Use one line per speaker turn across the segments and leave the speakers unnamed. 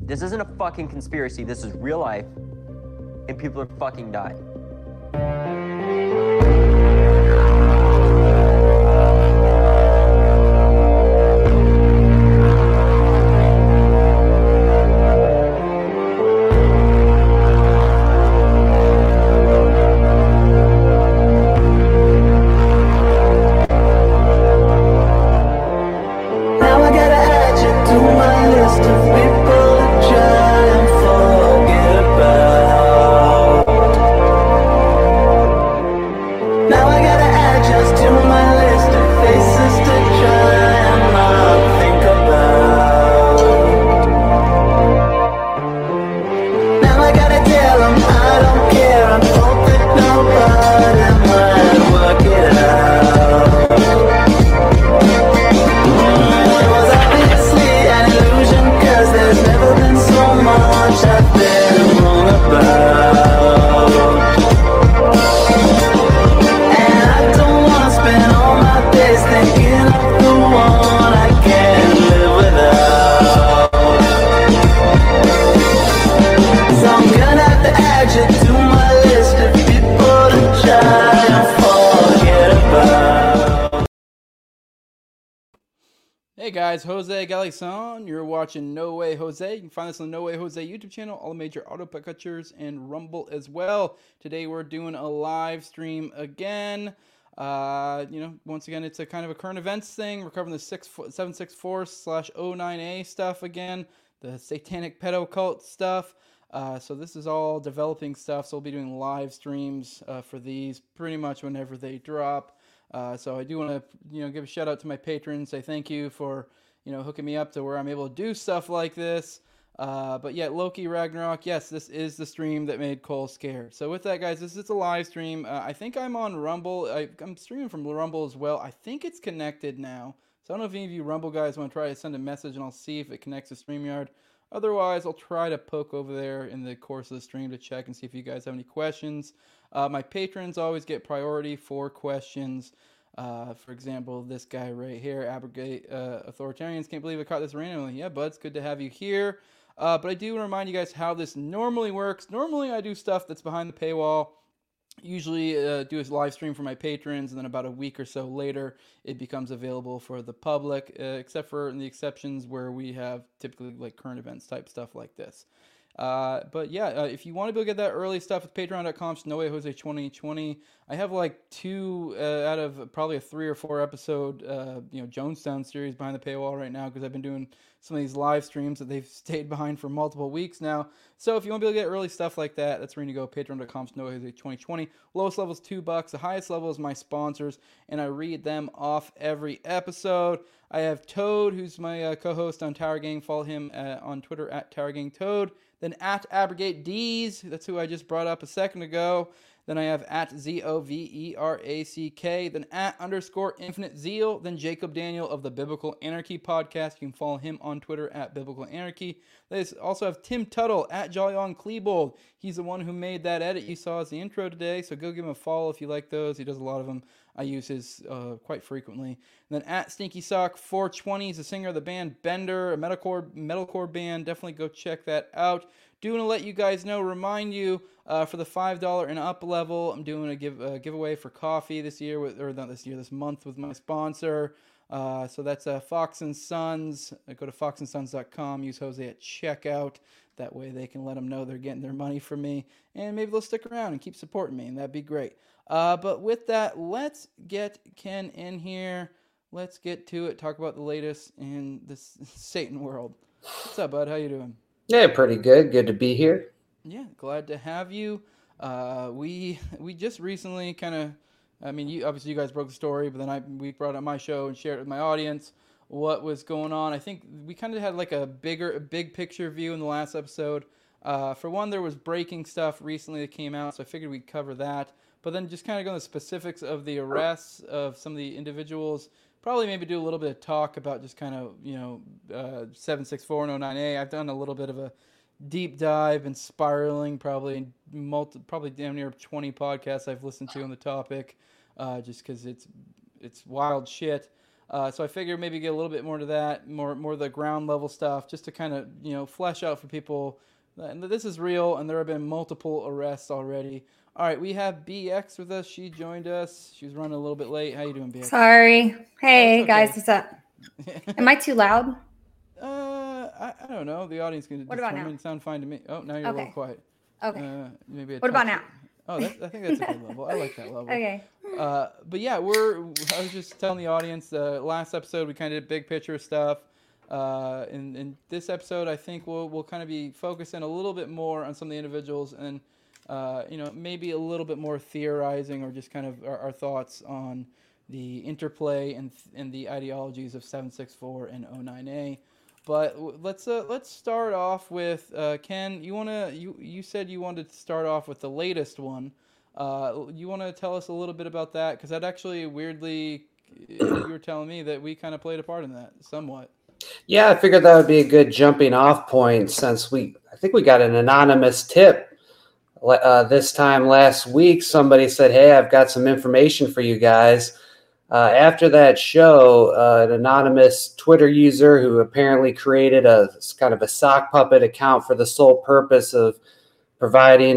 This isn't a fucking conspiracy. This is real life, and people are fucking dying.
Hey guys, Jose Galison. You're watching No Way Jose. You can find us on the No Way Jose YouTube channel, all the major auto podcatchers, and Rumble as well. Today we're doing a live stream again. Once again, it's a kind of a current events thing. We're covering the 764/09A stuff again, the satanic pedo cult stuff. So this is all developing stuff. So we'll be doing live streams for these pretty much whenever they drop. So I do want to, give a shout out to my patrons. Say thank you for, hooking me up to where I'm able to do stuff like this. But yeah, Loki Ragnarok. Yes, this is the stream that made Cole scared. So with that, guys, this is a live stream. I think I'm on Rumble. I'm streaming from Rumble as well. I think it's connected now. So I don't know if any of you Rumble guys want to try to send a message, and I'll see if it connects to StreamYard. Otherwise, I'll try to poke over there in the course of the stream to check and see if you guys have any questions. My patrons always get priority for questions. For example, this guy right here, Abrogate Authoritarians, can't believe I caught this randomly. Yeah, bud, it's good to have you here. But I do want to remind you guys how this normally works. Normally, I do stuff that's behind the paywall. Usually do a live stream for my patrons, and then about a week or so later, it becomes available for the public, except for in the exceptions where we have typically like current events type stuff like this. But yeah, if you want to be able to get that early stuff, it's patreon.com/NoWayJose2020. I have like 2 out of probably a 3 or 4 episode, Jonestown series behind the paywall right now because I've been doing some of these live streams that they've stayed behind for multiple weeks now. So if you want to be able to get early stuff like that, that's where you go, patreon.com/NoWayJose2020. Lowest level is $2. The highest level is my sponsors, and I read them off every episode. I have Toad, who's my co-host on Tower Gang. Follow him on Twitter @TowerGangToad. Then @AbrogateDees, that's who I just brought up a second ago. Then I have @ZOVERACK. Then @_InfiniteZeal. Then Jacob Daniel of the Biblical Anarchy podcast. You can follow him on Twitter @BiblicalAnarchy. They also have Tim Tuttle @JollyOnClebold. He's the one who made that edit you saw as the intro today, so go give him a follow if you like those. He does a lot of them. I use his quite frequently. And then @StinkySock420. He's the singer of the band Bender, a metalcore band. Definitely go check that out. Do want to let you guys know, remind you, for the $5 and up level, I'm doing a giveaway for coffee this month with my sponsor. So that's Fox and Sons. Go to foxandsons.com. Use Jose at checkout. That way they can let them know they're getting their money from me, and maybe they'll stick around and keep supporting me, and that'd be great. But with that, let's get Ken in here. Let's get to it. Talk about the latest in this Satan world. What's up, bud? How you doing?
Yeah, pretty good. Good to be here.
Yeah, glad to have you. We just recently you guys broke the story, but then we brought it on my show and shared it with my audience what was going on. I think we kind of had like a big picture view in the last episode. For one, there was breaking stuff recently that came out, so I figured we'd cover that. But then just kind of go into the specifics of the arrests of some of the individuals. Probably maybe do a little bit of talk about just kind of, 764 and 09A. I've done a little bit of a deep dive and spiraling, probably damn near 20 podcasts I've listened to on the topic, just because it's wild shit. So I figured maybe get a little bit more to that, more of the ground level stuff, just to kind of flesh out for people that this is real, and there have been multiple arrests already. All right, we have BX with us. She joined us. She was running a little bit late. How you doing, BX?
Sorry. Hey,
okay.
guys, what's up? Am I too loud?
I don't know. The audience can determine. Sound fine to me. Oh, now you're a little quiet.
Okay.
Maybe.
What about now?
Oh, I think that's a good level. I like that level.
Okay.
But yeah, I was just telling the audience, last episode we kind of did big picture stuff. In this episode, I think we'll kind of be focusing a little bit more on some of the individuals and, maybe a little bit more theorizing or just kind of our thoughts on the interplay and the ideologies of 764 and 09A. But let's start off with Ken. You said you wanted to start off with the latest one. You want to tell us a little bit about that, because that actually weirdly you were telling me that we kind of played a part in that somewhat.
Yeah, I figured that would be a good jumping off point, since I think we got an anonymous tip this time last week. Somebody said, "Hey, I've got some information for you guys." After that show, an anonymous Twitter user who apparently created a kind of a sock puppet account for the sole purpose of providing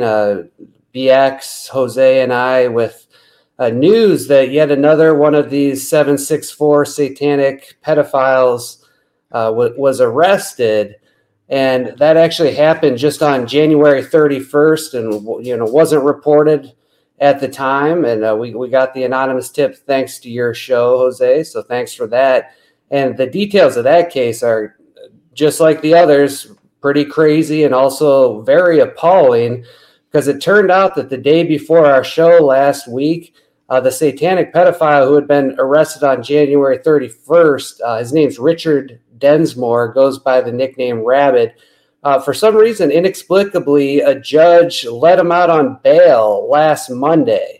BX, Jose, and I with news that yet another one of these 764 satanic pedophiles was arrested. And that actually happened just on January 31st and, wasn't reported at the time. And we got the anonymous tip thanks to your show, Jose. So thanks for that. And the details of that case are, just like the others, pretty crazy and also very appalling, because it turned out that the day before our show last week, the satanic pedophile who had been arrested on January 31st, his name's Richard Densmore, goes by the nickname Rabbit. For some reason, inexplicably, a judge let him out on bail last Monday.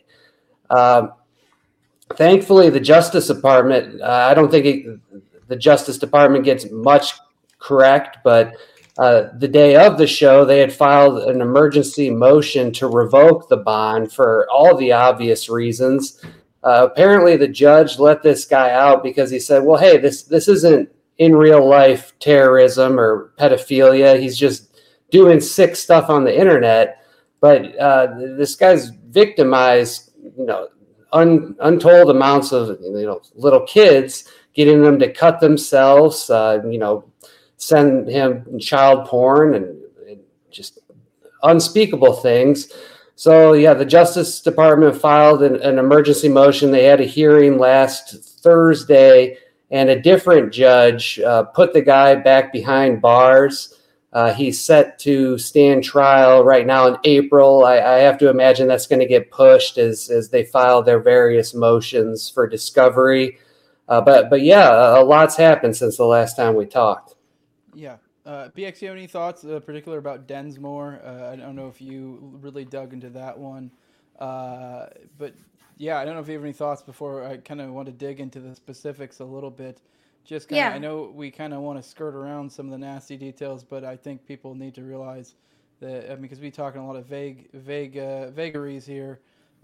Thankfully, the Justice Department, I don't think the Justice Department gets much correct, but the day of the show, they had filed an emergency motion to revoke the bond for all the obvious reasons. Apparently, the judge let this guy out because he said, well, hey, this isn't in real life terrorism or pedophilia. He's just doing sick stuff on the internet. But this guy's victimized, untold amounts of, little kids, getting them to cut themselves, send him child porn and just unspeakable things. So, yeah, the Justice Department filed an emergency motion. They had a hearing last Thursday, and a different judge put the guy back behind bars. He's set to stand trial right now in April. I have to imagine that's going to get pushed as they file their various motions for discovery. But yeah, a lot's happened since the last time we talked.
Yeah. BX, you have any thoughts particular about Densmore? I don't know if you really dug into that one. But yeah, I don't know if you have any thoughts before I kind of want to dig into the specifics a little bit. Just kind of, I know we kind of want to skirt around some of the nasty details, but I think people need to realize that, because we're talking a lot of vagaries here.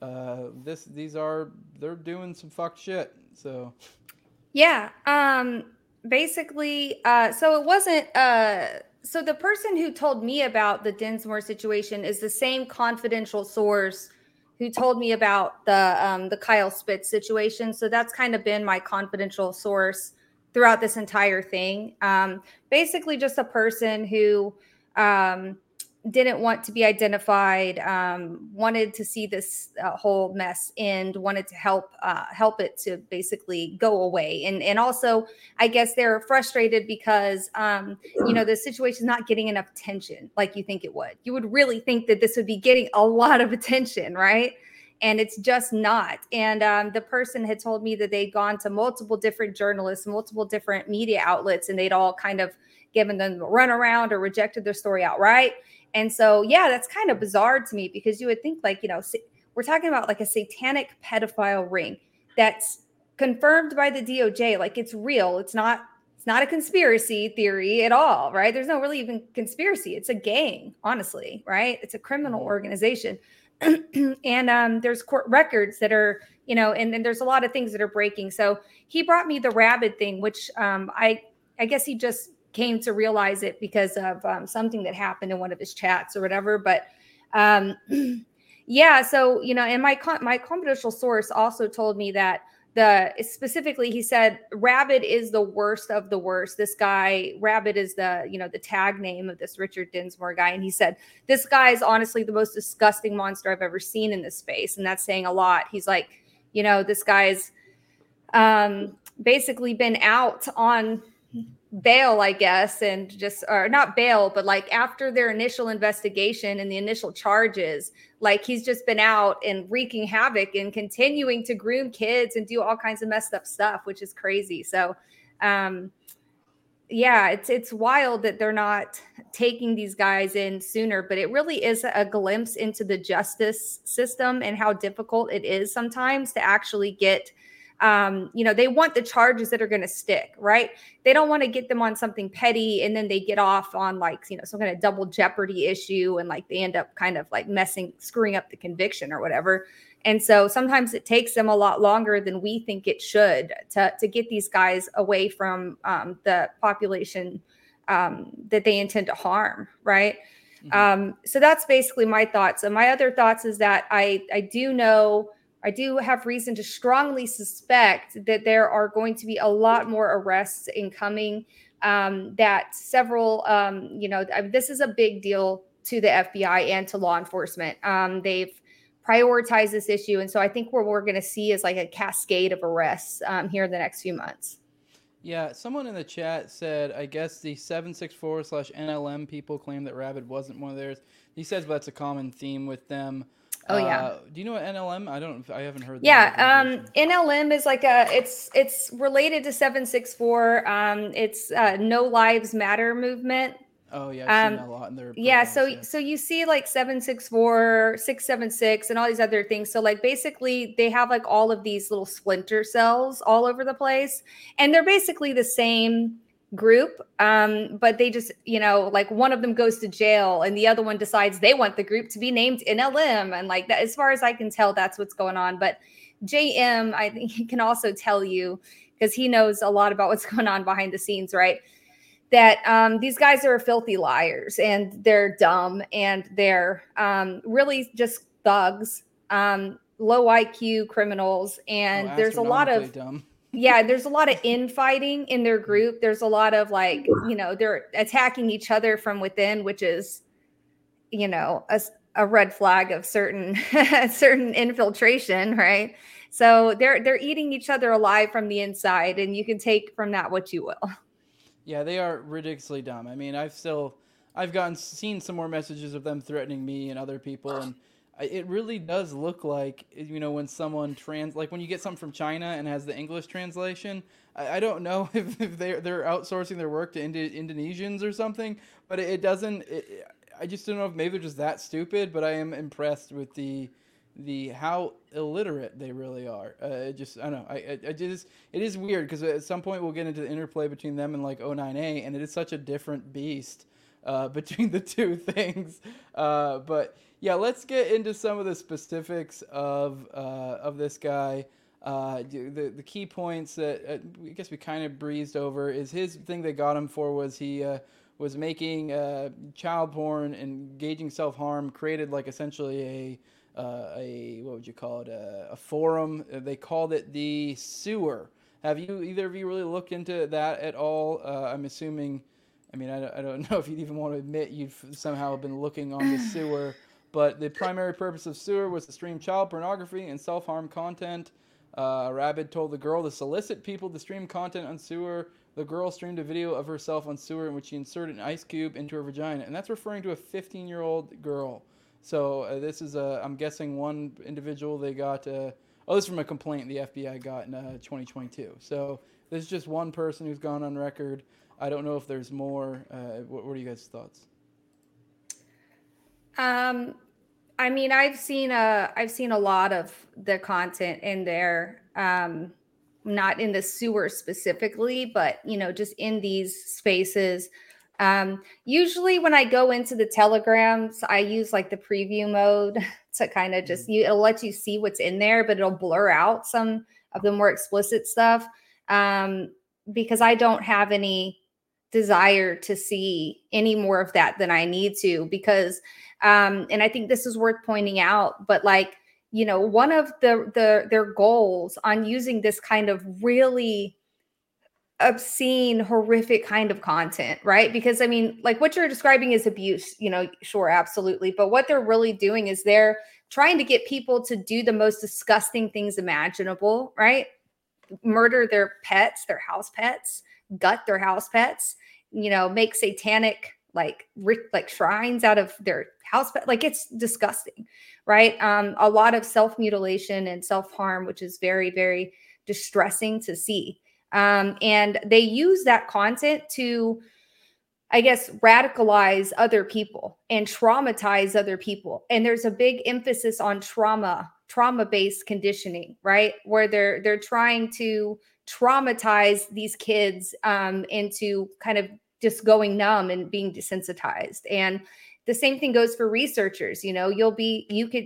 They're doing some fuck shit. So.
Yeah. Basically, so it wasn't, so the person who told me about the Densmore situation is the same confidential source who told me about the Kyle Spitz situation. So that's kind of been my confidential source throughout this entire thing. Basically just a person who didn't want to be identified, wanted to see this whole mess end, wanted to help it to basically go away. And also, I guess they're frustrated because, the situation is not getting enough attention like you think it would. You would really think that this would be getting a lot of attention, right? And it's just not. And the person had told me that they'd gone to multiple different journalists, multiple different media outlets, and they'd all kind of given them a runaround or rejected their story outright. And so, yeah, that's kind of bizarre to me, because you would think, like, we're talking about like a satanic pedophile ring that's confirmed by the DOJ. Like, it's real. It's not a conspiracy theory at all, right? There's no really even conspiracy. It's a gang, honestly, right? It's a criminal organization. and there's court records that are, and there's a lot of things that are breaking. So he brought me the Rabid thing, which I guess he just came to realize it because of something that happened in one of his chats or whatever. But yeah, so, and my confidential source also told me that specifically, he said, Rabid is the worst of the worst. This guy, Rabid is the tag name of this Richard Dinsmore guy. And he said, this guy is honestly the most disgusting monster I've ever seen in this space. And that's saying a lot. He's like, this guy's basically been out on bail, I guess, and or not bail, but like after their initial investigation and the initial charges, like he's just been out and wreaking havoc and continuing to groom kids and do all kinds of messed up stuff, which is crazy. So yeah, it's wild that they're not taking these guys in sooner, but it really is a glimpse into the justice system and how difficult it is sometimes to actually get they want the charges that are going to stick, right? They don't want to get them on something petty and then they get off on like, some kind of double jeopardy issue and like they end up kind of like screwing up the conviction or whatever. And so sometimes it takes them a lot longer than we think it should to get these guys away from the population that they intend to harm, right? Mm-hmm. So that's basically my thoughts. And my other thoughts is that I do have reason to strongly suspect that there are going to be a lot more arrests incoming, that several, this is a big deal to the FBI and to law enforcement. They've prioritized this issue. And so I think what we're going to see is like a cascade of arrests here in the next few months.
Yeah, someone in the chat said, I guess the 764/NLM people claim that Rabid wasn't one of theirs. He says that's a common theme with them.
Oh yeah.
Do you know what NLM? I haven't heard that.
Yeah. NLM is like it's related to 764. It's No Lives Matter movement.
Oh yeah. I've seen that a lot in their
profiles, so you see like 764, 676 and all these other things. So like basically they have like all of these little splinter cells all over the place. And they're basically the same group, but they just, like one of them goes to jail and the other one decides they want the group to be named NLM, and like that, as far as I can tell, that's what's going on. But JM, I think he can also tell you, because he knows a lot about what's going on behind the scenes, right, that these guys are filthy liars and they're dumb and they're really just thugs, low IQ criminals, and there's a lot of
dumb.
Yeah, there's a lot of infighting in their group. There's a lot of like, they're attacking each other from within, which is, a red flag of certain infiltration, right? So they're eating each other alive from the inside, and you can take from that what you will. Yeah,
they are ridiculously dumb. I mean, I've seen some more messages of them threatening me and other people, and it really does look like, when someone like when you get something from China and has the English translation, I don't know if they're outsourcing their work to Indonesians or something, but it doesn't. I just don't know if maybe they're just that stupid. But I am impressed with the how illiterate they really are. I don't know. It is weird because at some point we'll get into the interplay between them and like 09A, and it is such a different beast between the two things. But yeah, let's get into some of the specifics of this guy. The key points that I guess we kind of breezed over is his thing they got him for was he was making child porn, engaging self-harm, created like essentially a what would you call it, a forum. They called it the Sewer. Have either of you really looked into that at all? I'm assuming. I mean, I don't know if you'd even want to admit you've somehow been looking on the Sewer. But the primary purpose of Sewer was to stream child pornography and self-harm content. Rabid told the girl to solicit people to stream content on Sewer. The girl streamed a video of herself on Sewer in which she inserted an ice cube into her vagina. And that's referring to a 15-year-old girl. So this is, I'm guessing, one individual they got. This is from a complaint the FBI got in 2022. So this is just one person who's gone on record. I don't know if there's more. What are you guys' thoughts?
I mean, I've seen a lot of the content in there, not in the Sewer specifically, but just in these spaces. Usually when I go into the Telegrams, I use like the preview mode to kind of just, it'll let you see what's in there, but it'll blur out some of the more explicit stuff because I don't have any desire to see any more of that than I need to because, and I think this is worth pointing out, but like, you know, one of their goals on using this kind of really obscene, horrific kind of content, right? Because I mean, like what you're describing is abuse, you know, sure, absolutely. But what they're really doing is they're trying to get people to do the most disgusting things imaginable, right? Murder their pets, their house pets, gut their house pets, you know, make satanic like shrines out of their house pet. Like it's disgusting, right? A lot of self-mutilation and self-harm, which is very, very distressing to see. And they use that content to, I guess, radicalize other people and traumatize other people. And there's a big emphasis on trauma-based conditioning, right? Where they're trying to traumatize these kids into kind of just going numb and being desensitized. And the same thing goes for researchers. You know, you will be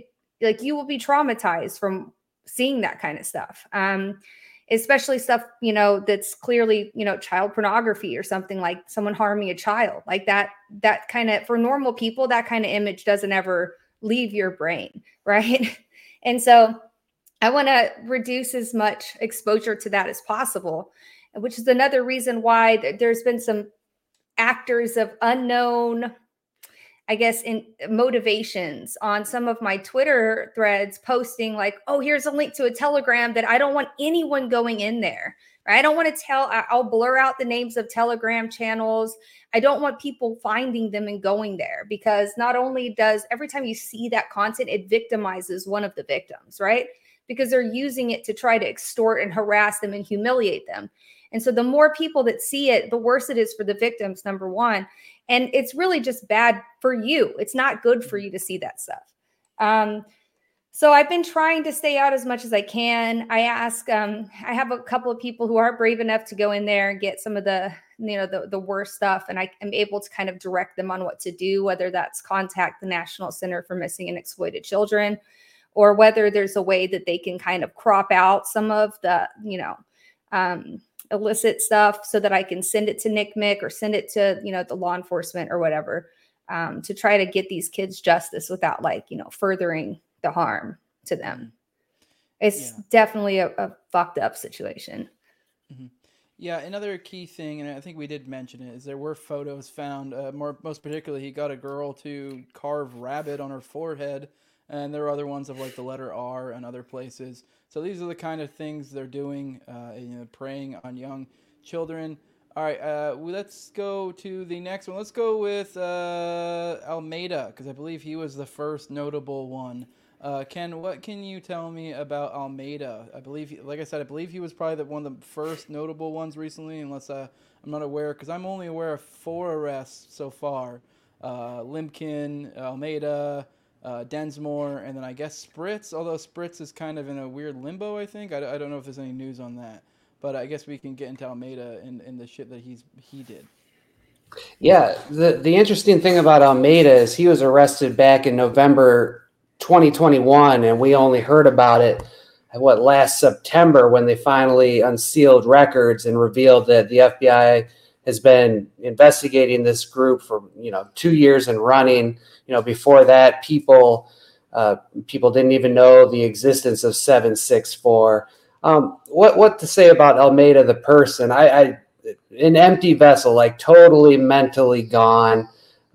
traumatized from seeing that kind of stuff. Especially stuff, you know, that's clearly, you know, child pornography or something like someone harming a child like that kind of, for normal people, that kind of image doesn't ever leave your brain. Right. And so I want to reduce as much exposure to that as possible, which is another reason why there's been some actors of unknown, I guess, in motivations on some of my Twitter threads posting like, oh, here's a link to a Telegram that I don't want anyone going in there. Right? I don't want to I'll blur out the names of Telegram channels. I don't want people finding them and going there because not only does every time you see that content, it victimizes one of the victims, right? Because they're using it to try to extort and harass them and humiliate them. And so the more people that see it, the worse it is for the victims, number one. And it's really just bad for you. It's not good for you to see that stuff. So I've been trying to stay out as much as I can. I have a couple of people who are brave enough to go in there and get some of the, you know, the worst stuff. And I am able to kind of direct them on what to do, whether that's contact the National Center for Missing and Exploited Children, or whether there's a way that they can kind of crop out some of the, you know, illicit stuff so that I can send it to NCMEC or send it to, you know, the law enforcement or whatever, to try to get these kids justice without, like, you know, furthering the harm to them. It's definitely a fucked up situation.
Mm-hmm. Yeah, another key thing, and I think we did mention it, is there were photos found, most particularly he got a girl to carve rabbit on her forehead, and there are other ones of like the letter R and other places. So these are the kind of things they're doing, you know, preying on young children. All right, let's go to the next one. Let's go with Almeida, because I believe he was the first notable one. Ken, what can you tell me about Almeida? I believe, like I said, I believe he was probably one of the first notable ones recently, unless I'm not aware, because I'm only aware of 4 arrests so far. Limpkin, Almeida, Densmore, and then I guess Spritz, although Spritz is kind of in a weird limbo, I think. I don't know if there's any news on that. But I guess we can get into Almeida and the shit that he did.
Yeah, the interesting thing about Almeida is he was arrested back in November 2021, and we only heard about it last September when they finally unsealed records and revealed that the FBI has been investigating this group for 2 years and running. Before that, people didn't even know the existence of 764. What to say about Almeida the person? I an empty vessel, like totally mentally gone.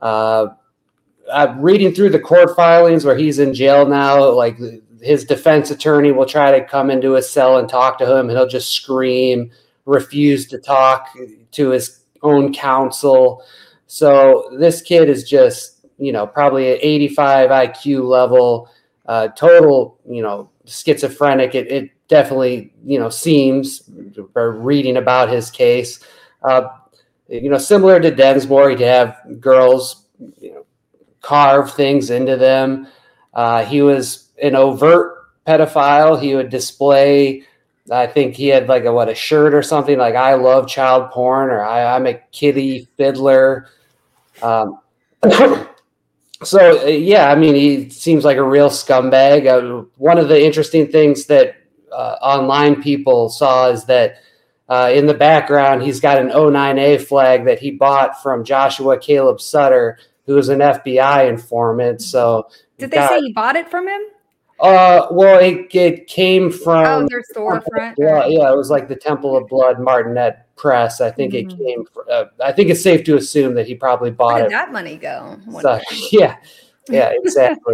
I'm reading through the court filings where he's in jail now. Like his defense attorney will try to come into his cell and talk to him, and he'll just scream, refuse to talk to his own counsel. So this kid is just, probably at 85 IQ level, total, schizophrenic. It definitely, seems, or reading about his case, similar to Densmore, he'd have girls, carve things into them. He was an overt pedophile. He would display, I think he had like a shirt or something like "I love child porn" or I'm a kiddie fiddler. Um, so yeah, I mean, he seems like a real scumbag. One of the interesting things that online people saw is that in the background, he's got an 09A flag that he bought from Joshua Caleb Sutter, who is an FBI informant. So
did they say he bought it from him?
Well, it came from
their storefront.
Yeah, it was like the Temple of Blood Martinet Press. I think it came. I think it's safe to assume that he probably bought
Where
it.
did that money go?
So, yeah, exactly.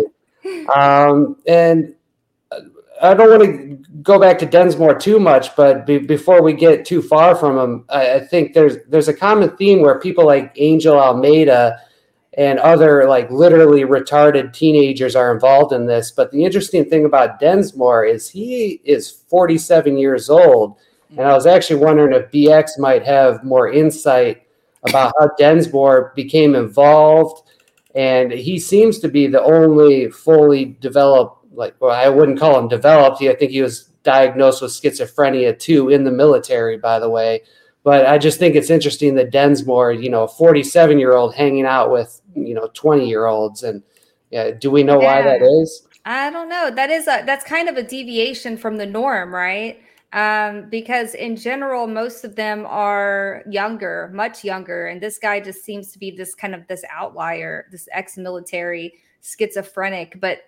And I don't want to go back to Densmore too much, but before we get too far from him, I think there's a common theme where people like Angel Almeida and other like literally retarded teenagers are involved in this. But the interesting thing about Densmore is he is 47 years old. And I was actually wondering if BX might have more insight about how Densmore became involved. And he seems to be the only fully developed, I wouldn't call him developed. I think he was diagnosed with schizophrenia too in the military, by the way. But I just think it's interesting that Densmore, a 47-year-old hanging out with, 20-year-olds. And do we know why that is?
I don't know. That's kind of a deviation from the norm, right? Because in general, most of them are younger, much younger. And this guy just seems to be this outlier, this ex-military schizophrenic. But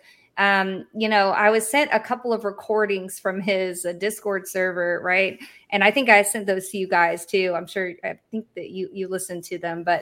I was sent a couple of recordings from his Discord server, right? And I think I sent those to you guys too. I think that you listened to them, but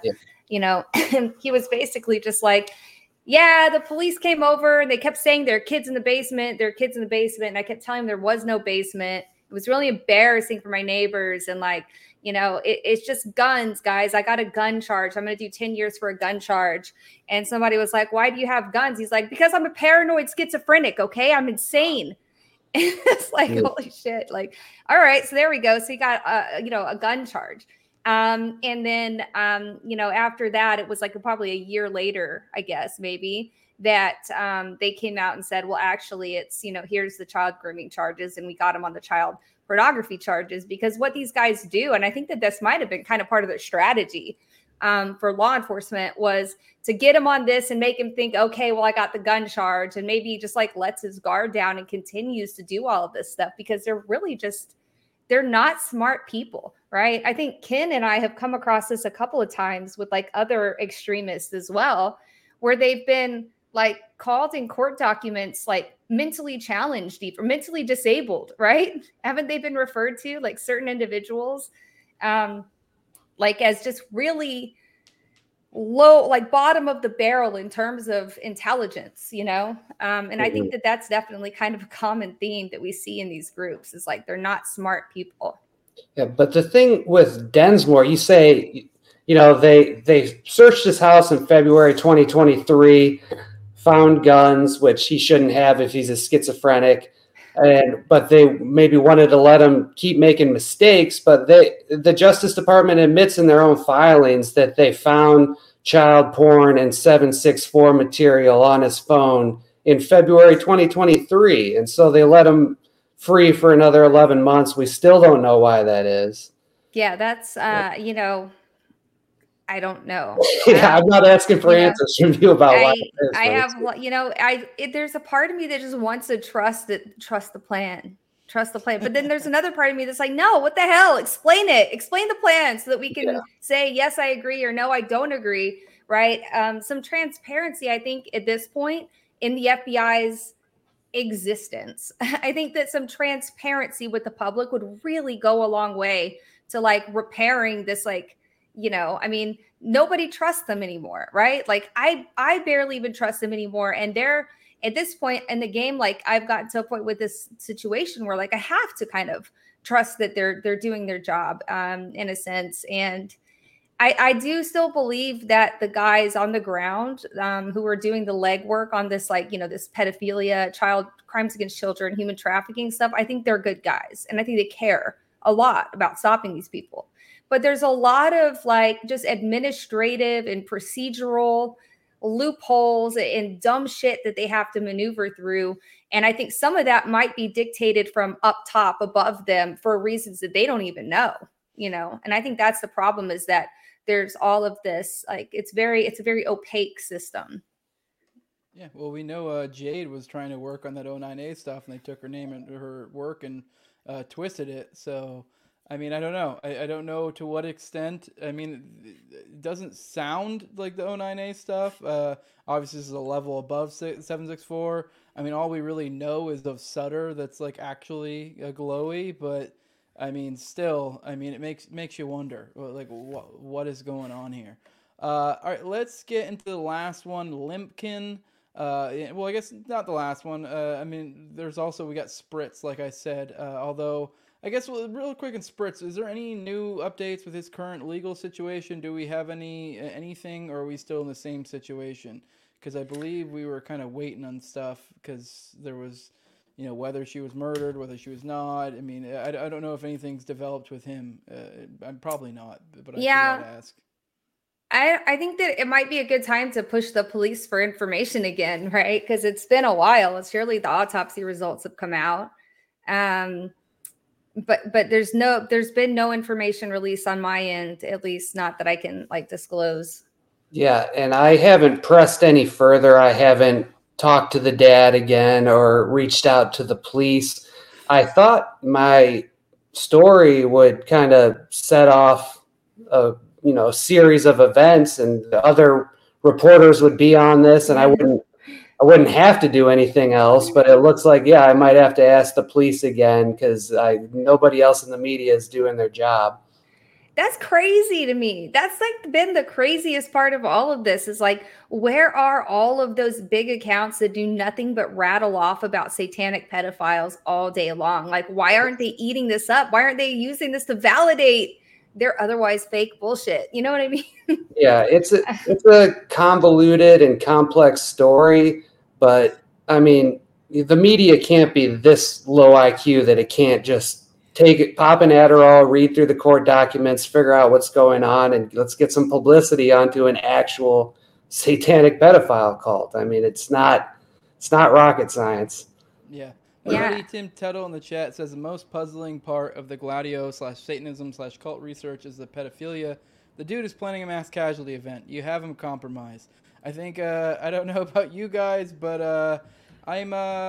he was basically just like, yeah, the police came over and they kept saying there are kids in the basement. And I kept telling them there was no basement. It was really embarrassing for my neighbors. And it's just guns, guys. I got a gun charge. I'm going to do 10 years for a gun charge. And somebody was like, why do you have guns? He's like, because I'm a paranoid schizophrenic. Okay. I'm insane. And it's like, holy shit. Like, all right. So there we go. So he got, a gun charge. And then, after that, it was like probably a year later, I guess, maybe that they came out and said, well, actually it's, here's the child grooming charges. And we got him on the child pornography charges, because what these guys do, and I think that this might have been kind of part of their strategy for law enforcement, was to get him on this and make him think, okay, well, I got the gun charge, and maybe just like lets his guard down and continues to do all of this stuff, because they're not smart people, right? I think Ken and I have come across this a couple of times with like other extremists as well, where they've been like called in court documents like mentally challenged or mentally disabled, right? Haven't they been referred to, like certain individuals, like as just really low, like bottom of the barrel in terms of intelligence, and I think that that's definitely kind of a common theme that we see in these groups, is like they're not smart people.
Yeah, but the thing with Densmore, you say, they searched his house in February 2023, found guns, which he shouldn't have if he's a schizophrenic, but they maybe wanted to let him keep making mistakes. But the Justice Department admits in their own filings that they found child porn and 764 material on his phone in February 2023, and so they let him free for another 11 months. We still don't know why that is.
Yeah, that's I don't know.
Yeah, I'm not asking for answers from you about why.
There's a part of me that just wants to trust the plan. But then there's another part of me that's like, no, what the hell? Explain it. Explain the plan so that we can say, yes, I agree, or no, I don't agree. Right. Some transparency, I think, at this point in the FBI's existence. I think that some transparency with the public would really go a long way to like repairing this, like, nobody trusts them anymore, right? Like I barely even trust them anymore. And they're at this point in the game, like I've gotten to a point with this situation where like I have to kind of trust that they're doing their job in a sense. And I do still believe that the guys on the ground who are doing the legwork on this, like, this pedophilia, child crimes against children, human trafficking stuff, I think they're good guys. And I think they care a lot about stopping these people. But there's a lot of like just administrative and procedural loopholes and dumb shit that they have to maneuver through. And I think some of that might be dictated from up top above them for reasons that they don't even know, And I think that's the problem, is that there's all of this, like, it's a very opaque system.
Yeah, well, we know Jade was trying to work on that 09A stuff, and they took her name and her work and twisted it. So, I mean, I don't know. I don't know to what extent. I mean, it doesn't sound like the 09A stuff. Obviously, this is a level above 764. I mean, all we really know is of Sutter that's like actually glowy, but I mean, still, I mean, it makes you wonder, like, what is going on here. All right, let's get into the last one, Limpkin. Well, I guess not the last one. I mean, we got Spritz, like I said. Although, I guess real quick in Spritz, is there any new updates with his current legal situation? Do we have anything, or are we still in the same situation? Because I believe we were kind of waiting on stuff because there was, whether she was murdered, whether she was not. I mean, I don't know if anything's developed with him. I'm probably not, but I figured I'd ask.
I think that it might be a good time to push the police for information again, right? Because it's been a while. Surely the autopsy results have come out. But there's been no information released on my end, at least not that I can like disclose.
Yeah, and I haven't pressed any further. I haven't talked to the dad again or reached out to the police. I thought my story would kind of set off a series of events, and the other reporters would be on this, and I wouldn't have to do anything else. But it looks like, I might have to ask the police again because nobody else in the media is doing their job.
That's crazy to me. That's like been the craziest part of all of this is like, where are all of those big accounts that do nothing but rattle off about satanic pedophiles all day long? Like, why aren't they eating this up? Why aren't they using this to validate their otherwise fake bullshit? You know what I mean?
Yeah, it's a convoluted and complex story, but I mean, the media can't be this low IQ that it can't just pop an Adderall, read through the court documents, figure out what's going on, and let's get some publicity onto an actual satanic pedophile cult. I mean, it's not rocket science.
Yeah. Buddy Tim Tuttle in the chat says the most puzzling part of the Gladio/Satanism/cult research is the pedophilia. The dude is planning a mass casualty event. You have him compromised. I think I don't know about you guys, but I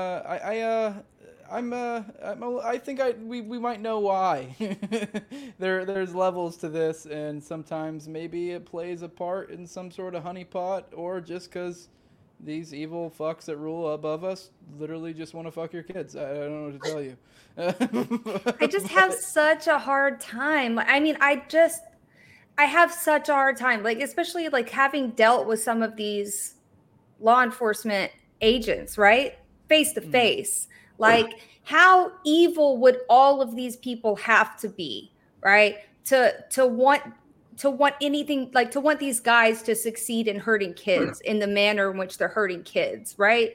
think we might know why. There's levels to this, and sometimes maybe it plays a part in some sort of honeypot, or just because these evil fucks that rule above us literally just want to fuck your kids. I don't know what to tell you.
I just have such a hard time. I mean, I have such a hard time, like, especially like having dealt with some of these law enforcement agents, right? Face to face. Like, how evil would all of these people have to be, right? To want anything, like to want these guys to succeed in hurting kids in the manner in which they're hurting kids, right?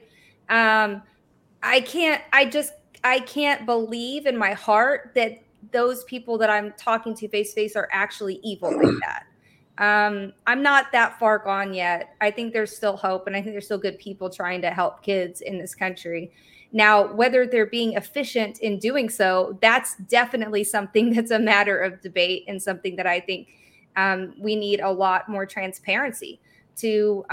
I can't believe in my heart that those people that I'm talking to face to face are actually evil like that. I'm not that far gone yet. I think there's still hope, and I think there's still good people trying to help kids in this country. Now, whether they're being efficient in doing so, that's definitely something that's a matter of debate, and something that I think we need a lot more transparency to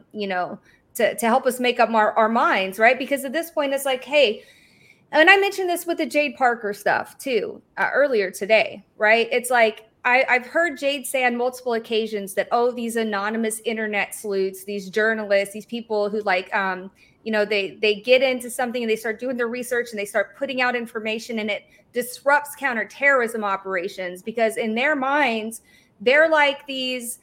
help us make up our minds, right? Because at this point, it's like, hey, and I mentioned this with the Jade Parker stuff too earlier today, right? It's like, I've heard Jade say on multiple occasions that, these anonymous internet sleuths, these journalists, these people who like, they get into something and they start doing their research and they start putting out information, and it disrupts counterterrorism operations, because in their minds, they're like these,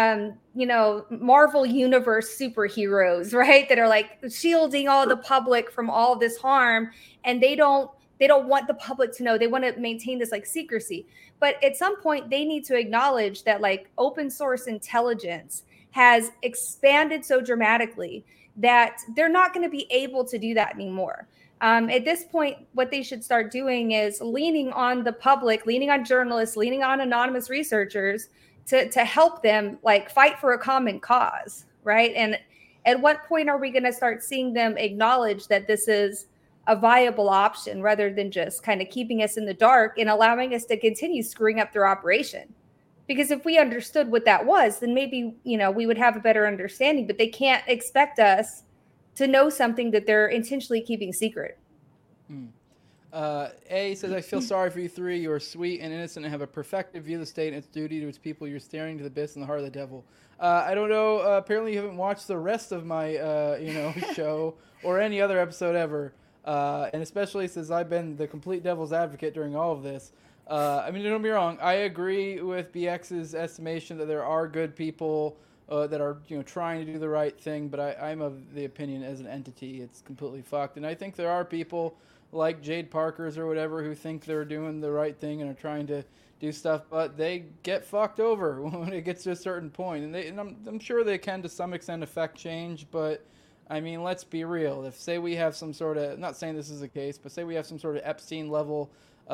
Marvel Universe superheroes, right? That are like shielding all the public from all this harm. And they don't want the public to know. They want to maintain this like secrecy. But at some point, they need to acknowledge that like open source intelligence has expanded so dramatically that they're not going to be able to do that anymore. At this point, what they should start doing is leaning on the public, leaning on journalists, leaning on anonymous researchers to help them like fight for a common cause, right? And at what point are we going to start seeing them acknowledge that this is a viable option, rather than just kind of keeping us in the dark and allowing us to continue screwing up their operation? Because if we understood what that was, then maybe, we would have a better understanding, but they can't expect us to know something that they're intentionally keeping secret.
A says, I feel sorry for you three. You are sweet and innocent and have a perfected view of the state and its duty to its people. You're staring to the abyss in the heart of the devil. I don't know. Apparently you haven't watched the rest of my, show or any other episode ever. And especially since I've been the complete devil's advocate during all of this. Don't get me wrong. I agree with BX's estimation that there are good people that are, trying to do the right thing. But I'm of the opinion as an entity, it's completely fucked. And I think there are people like Jade Parkers or whatever who think they're doing the right thing and are trying to do stuff, but they get fucked over when it gets to a certain point. And I'm sure they can to some extent affect change, but let's be real. If say we have some sort of, not saying this is the case, but say we have some sort of Epstein level,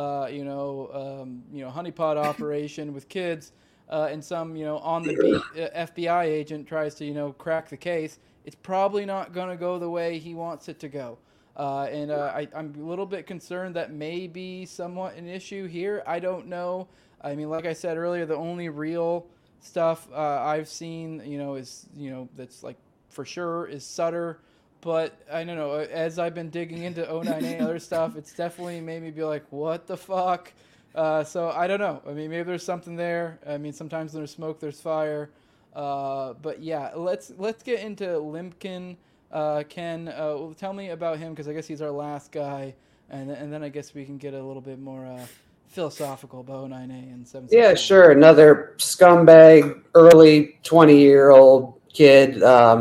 honeypot operation with kids, and some, on the beat FBI agent tries to, crack the case, it's probably not going to go the way he wants it to go. I'm a little bit concerned that may be somewhat an issue here. I don't know. Like I said earlier, the only real stuff I've seen, is, that's like for sure is Sutter. But I don't know. As I've been digging into 09A and other stuff, it's definitely made me be like, what the fuck? So I don't know. Maybe there's something there. Sometimes when there's smoke, there's fire. But yeah, let's get into Limpkin. Ken, tell me about him, because I guess he's our last guy, and then I guess we can get a little bit more philosophical about 09A and 7.
Yeah, sure. Another scumbag, early 20-year-old kid.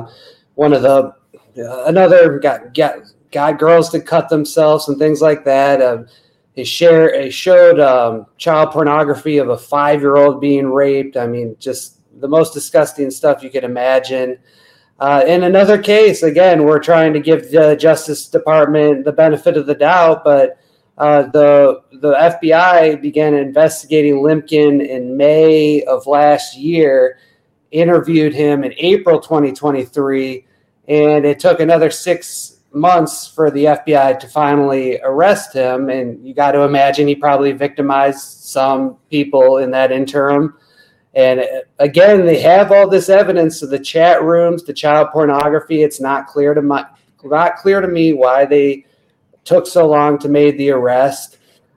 Another got girls to cut themselves and things like that. He showed child pornography of a 5-year-old being raped. Just the most disgusting stuff you could imagine. In another case, again, we're trying to give the Justice Department the benefit of the doubt, but the FBI began investigating Limpkin in May of last year, interviewed him in April 2023, and it took another 6 months for the FBI to finally arrest him. And you got to imagine he probably victimized some people in that interim. And again, they have all this evidence of the chat rooms, the child pornography. It's not clear to me why they took so long to make the arrest.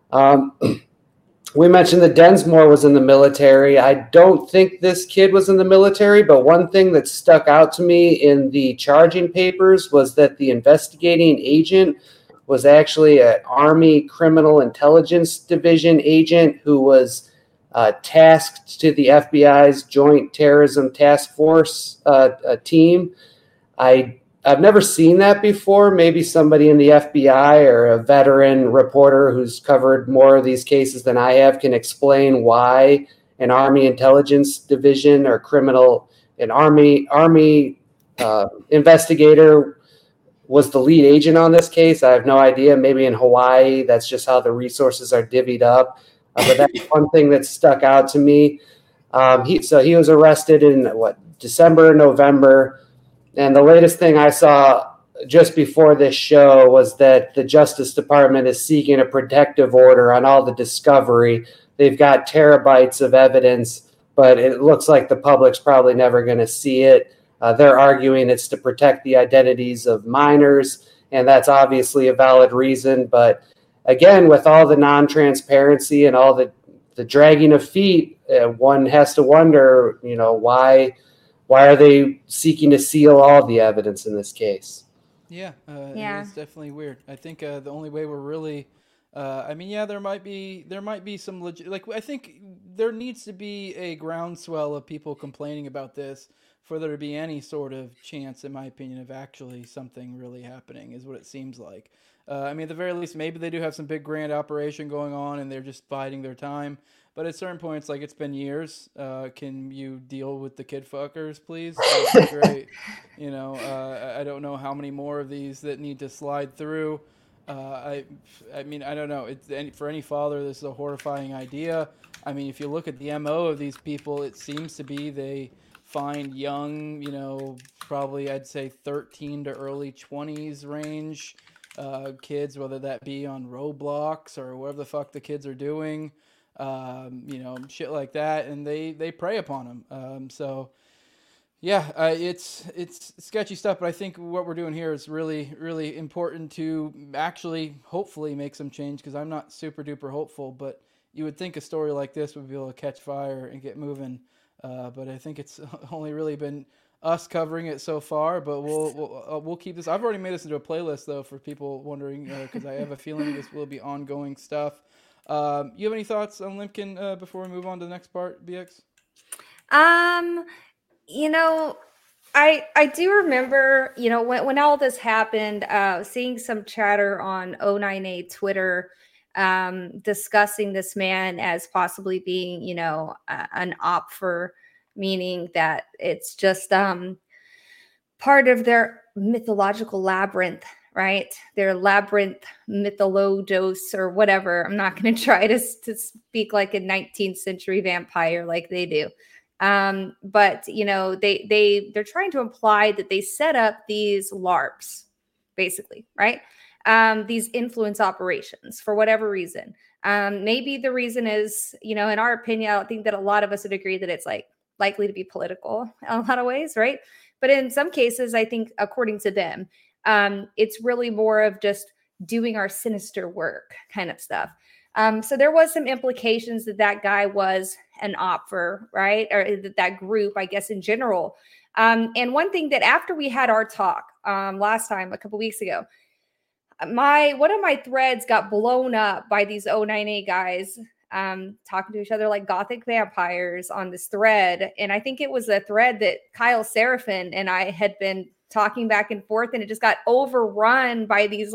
We mentioned that Densmore was in the military. I don't think this kid was in the military, but one thing that stuck out to me in the charging papers was that the investigating agent was actually an Army Criminal Intelligence Division agent who was tasked to the FBI's Joint Terrorism Task Force team. I've never seen that before. Maybe somebody in the FBI or a veteran reporter who's covered more of these cases than I have can explain why an Army Intelligence Division or an Army investigator was the lead agent on this case. I have no idea. Maybe in Hawaii, that's just how the resources are divvied up. But that's one thing that stuck out to me. He was arrested in December, November. And the latest thing I saw just before this show was that the Justice Department is seeking a protective order on all the discovery. They've got terabytes of evidence, but it looks like the public's probably never going to see it. They're arguing it's to protect the identities of minors, and that's obviously a valid reason. But again, with all the non-transparency and all the dragging of feet, one has to wonder, why are they seeking to seal all the evidence in this case?
Yeah. It's definitely weird. I think the only way we're really, there might be some legit. I think there needs to be a groundswell of people complaining about this for there to be any sort of chance, in my opinion, of actually something really happening, is what it seems like. At the very least, maybe they do have some big grand operation going on and they're just biding their time. But at certain points, it's been years. Can you deal with the kid fuckers, please? That'd be great. I don't know how many more of these that need to slide through. I don't know. For any father, this is a horrifying idea. If you look at the MO of these people, it seems to be they find young, probably I'd say 13 to early 20s range kids, whether that be on Roblox or whatever the fuck the kids are doing. shit like that, and they prey upon them. Yeah, it's sketchy stuff, but I think what we're doing here is really, really important to actually, hopefully, make some change, because I'm not super duper hopeful, but you would think a story like this would be able to catch fire and get moving. But I think it's only really been us covering it so far, but we'll keep this. I've already made this into a playlist, though, for people wondering, because I have a feeling this will be ongoing stuff. You have any thoughts on Limpkin before we move on to the next part, BX?
I do remember, when all this happened, seeing some chatter on O9A Twitter discussing this man as possibly being, an op for, meaning that it's just part of their mythological labyrinth, right? Their labyrinth mytholodos or whatever. I'm not going to try to speak like a 19th century vampire like they do. But they're trying to imply that they set up these LARPs, basically, right? These influence operations for whatever reason. Maybe the reason is, in our opinion, I think that a lot of us would agree that it's like likely to be political in a lot of ways, right? But in some cases, I think, according to them, it's really more of just doing our sinister work kind of stuff. So there was some implications that guy was an op for, right? Or that group, I guess, in general. And one thing that after we had our talk last time, a couple weeks ago, one of my threads got blown up by these O9A guys talking to each other like gothic vampires on this thread. And I think it was a thread that Kyle Seraphin and I had been talking back and forth, and it just got overrun by these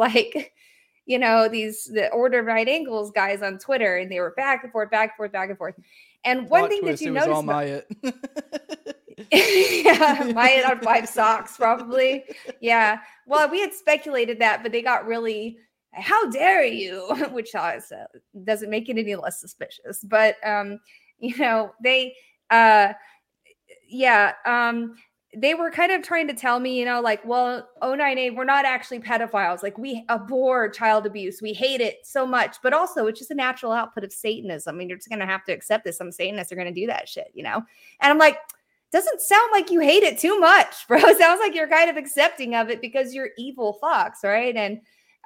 the Order of Right Angles guys on Twitter, and they were back and forth, back and forth, back and forth. And one thing that you notice,
all Myatt.
Yeah, Myatt on 5 socks, probably. Yeah. Well, we had speculated that, but they got really, how dare you? Which doesn't make it any less suspicious. But they were kind of trying to tell me, well, O9A, we're not actually pedophiles. Like, we abhor child abuse. We hate it so much. But also, it's just a natural output of Satanism. I mean, you're just going to have to accept this. Some Satanists are going to do that shit, And I'm like, doesn't sound like you hate it too much, bro. It sounds like you're kind of accepting of it because you're evil fucks, right? And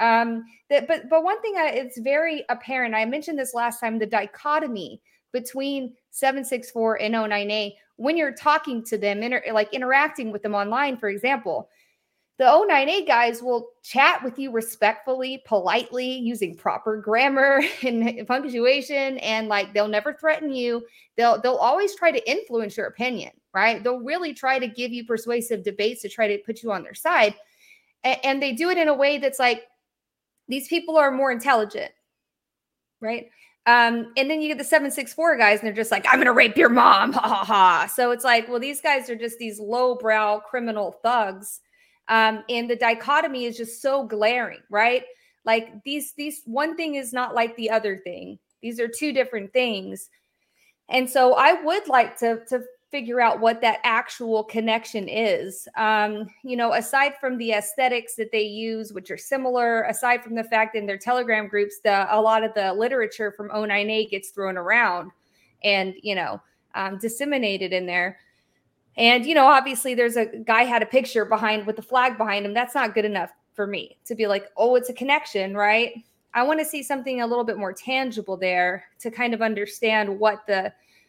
but one thing it's very apparent. I mentioned this last time, the dichotomy between 764 and O9A when you're talking to them, interacting with them online, for example. The O9A guys will chat with you respectfully, politely, using proper grammar and punctuation, and they'll never threaten you. They'll always try to influence your opinion, right? They'll really try to give you persuasive debates to try to put you on their side. And they do it in a way that's like, these people are more intelligent, right? And then you get the 764 guys, and they're just like, I'm going to rape your mom. Ha ha ha. So it's like, well, these guys are just these lowbrow criminal thugs. And the dichotomy is just so glaring, right? Like these one thing is not like the other thing. These are two different things. And so I would like to figure out what that actual connection is. Aside from the aesthetics that they use, which are similar, aside from the fact in their Telegram groups, a lot of the literature from O9A gets thrown around and, disseminated in there. And, obviously there's a guy had a picture with the flag behind him. That's not good enough for me to be like, oh, it's a connection, right? I want to see something a little bit more tangible there to kind of understand what the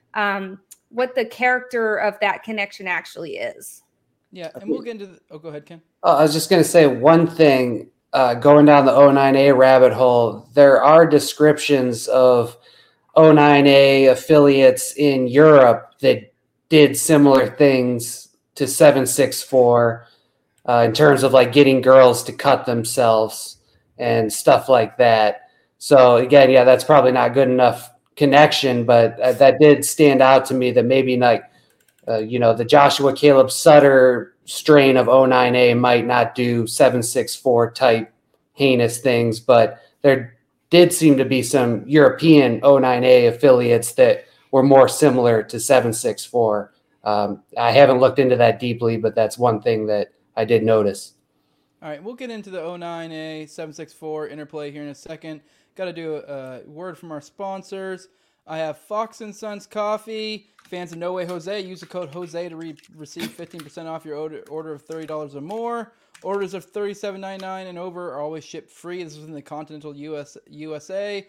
character of that connection actually is.
Yeah. And we'll get into go ahead, Ken.
I was just going to say one thing, going down the O9A rabbit hole. There are descriptions of O9A affiliates in Europe that did similar things to 764 in terms of getting girls to cut themselves and stuff like that. So again, yeah, that's probably not good enough connection, but that did stand out to me that maybe the Joshua Caleb Sutter strain of O9A might not do 764 type heinous things, but there did seem to be some European O9A affiliates that were more similar to 764. I haven't looked into that deeply, but that's one thing that I did notice.
All right, we'll get into the O9A 764 interplay here in a second. Got to do a word from our sponsors. I have Fox and Sons Coffee. Fans of No Way Jose, use the code Jose to receive 15% off your order of $30 or more. Orders of $37.99 and over are always shipped free. This is in the continental USA.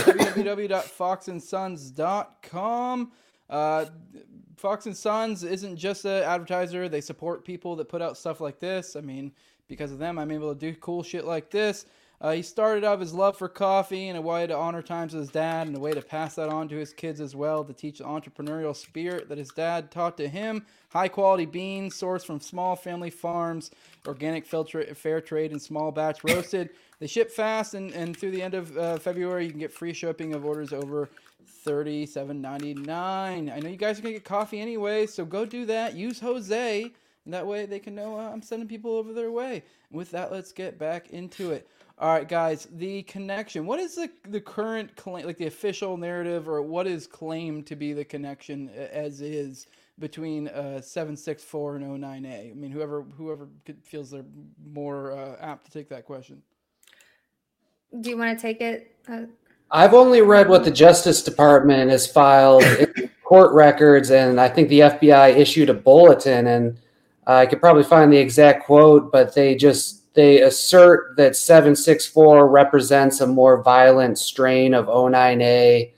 www.foxandsons.com. Fox and Sons isn't just an advertiser. They support people that put out stuff like this. I mean, because of them, I'm able to do cool shit like this. He started out his love for coffee and a way to honor times with his dad and a way to pass that on to his kids as well, to teach the entrepreneurial spirit that his dad taught to him. High-quality beans sourced from small family farms, organic fair trade, and small batch roasted. They ship fast, and through the end of February, you can get free shipping of orders over $37.99. I know you guys are going to get coffee anyway, so go do that. Use Jose, and that way they can know I'm sending people over their way. And with that, let's get back into it. All right, guys, the connection. What is the current claim, like the official narrative, or what is claimed to be the connection as is between 764 and 09A? I mean, whoever feels they're more apt to take that question.
Do you want to take it?
I've only read what the Justice Department has filed in court records, and I think the FBI issued a bulletin, and I could probably find the exact quote, but they assert that 764 represents a more violent strain of 09A,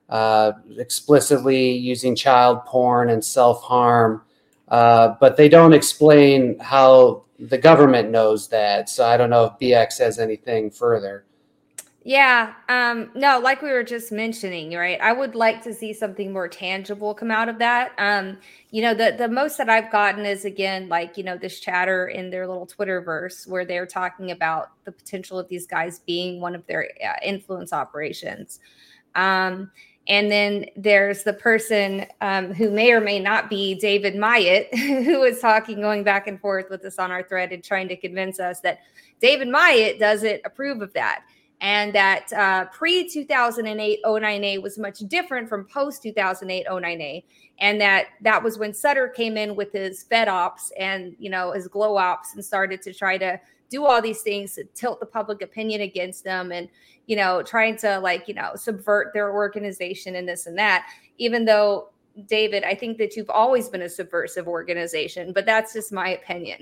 explicitly using child porn and self-harm, but they don't explain how the government knows that, so I don't know if BX has anything further.
Yeah. No, like we were just mentioning, right? I would like to see something more tangible come out of that. The most that I've gotten is, again, like, this chatter in their little Twitterverse where they're talking about the potential of these guys being one of their influence operations. And then there's the person who may or may not be David Myatt, who was going back and forth with us on our thread and trying to convince us that David Myatt doesn't approve of that. And that pre-2008 09A was much different from post-2008 09A. And that was when Sutter came in with his Fed ops and, his glow ops and started to try to do all these things to tilt the public opinion against them and, trying to subvert their organization and this and that. Even though, David, I think that you've always been a subversive organization, but that's just my opinion.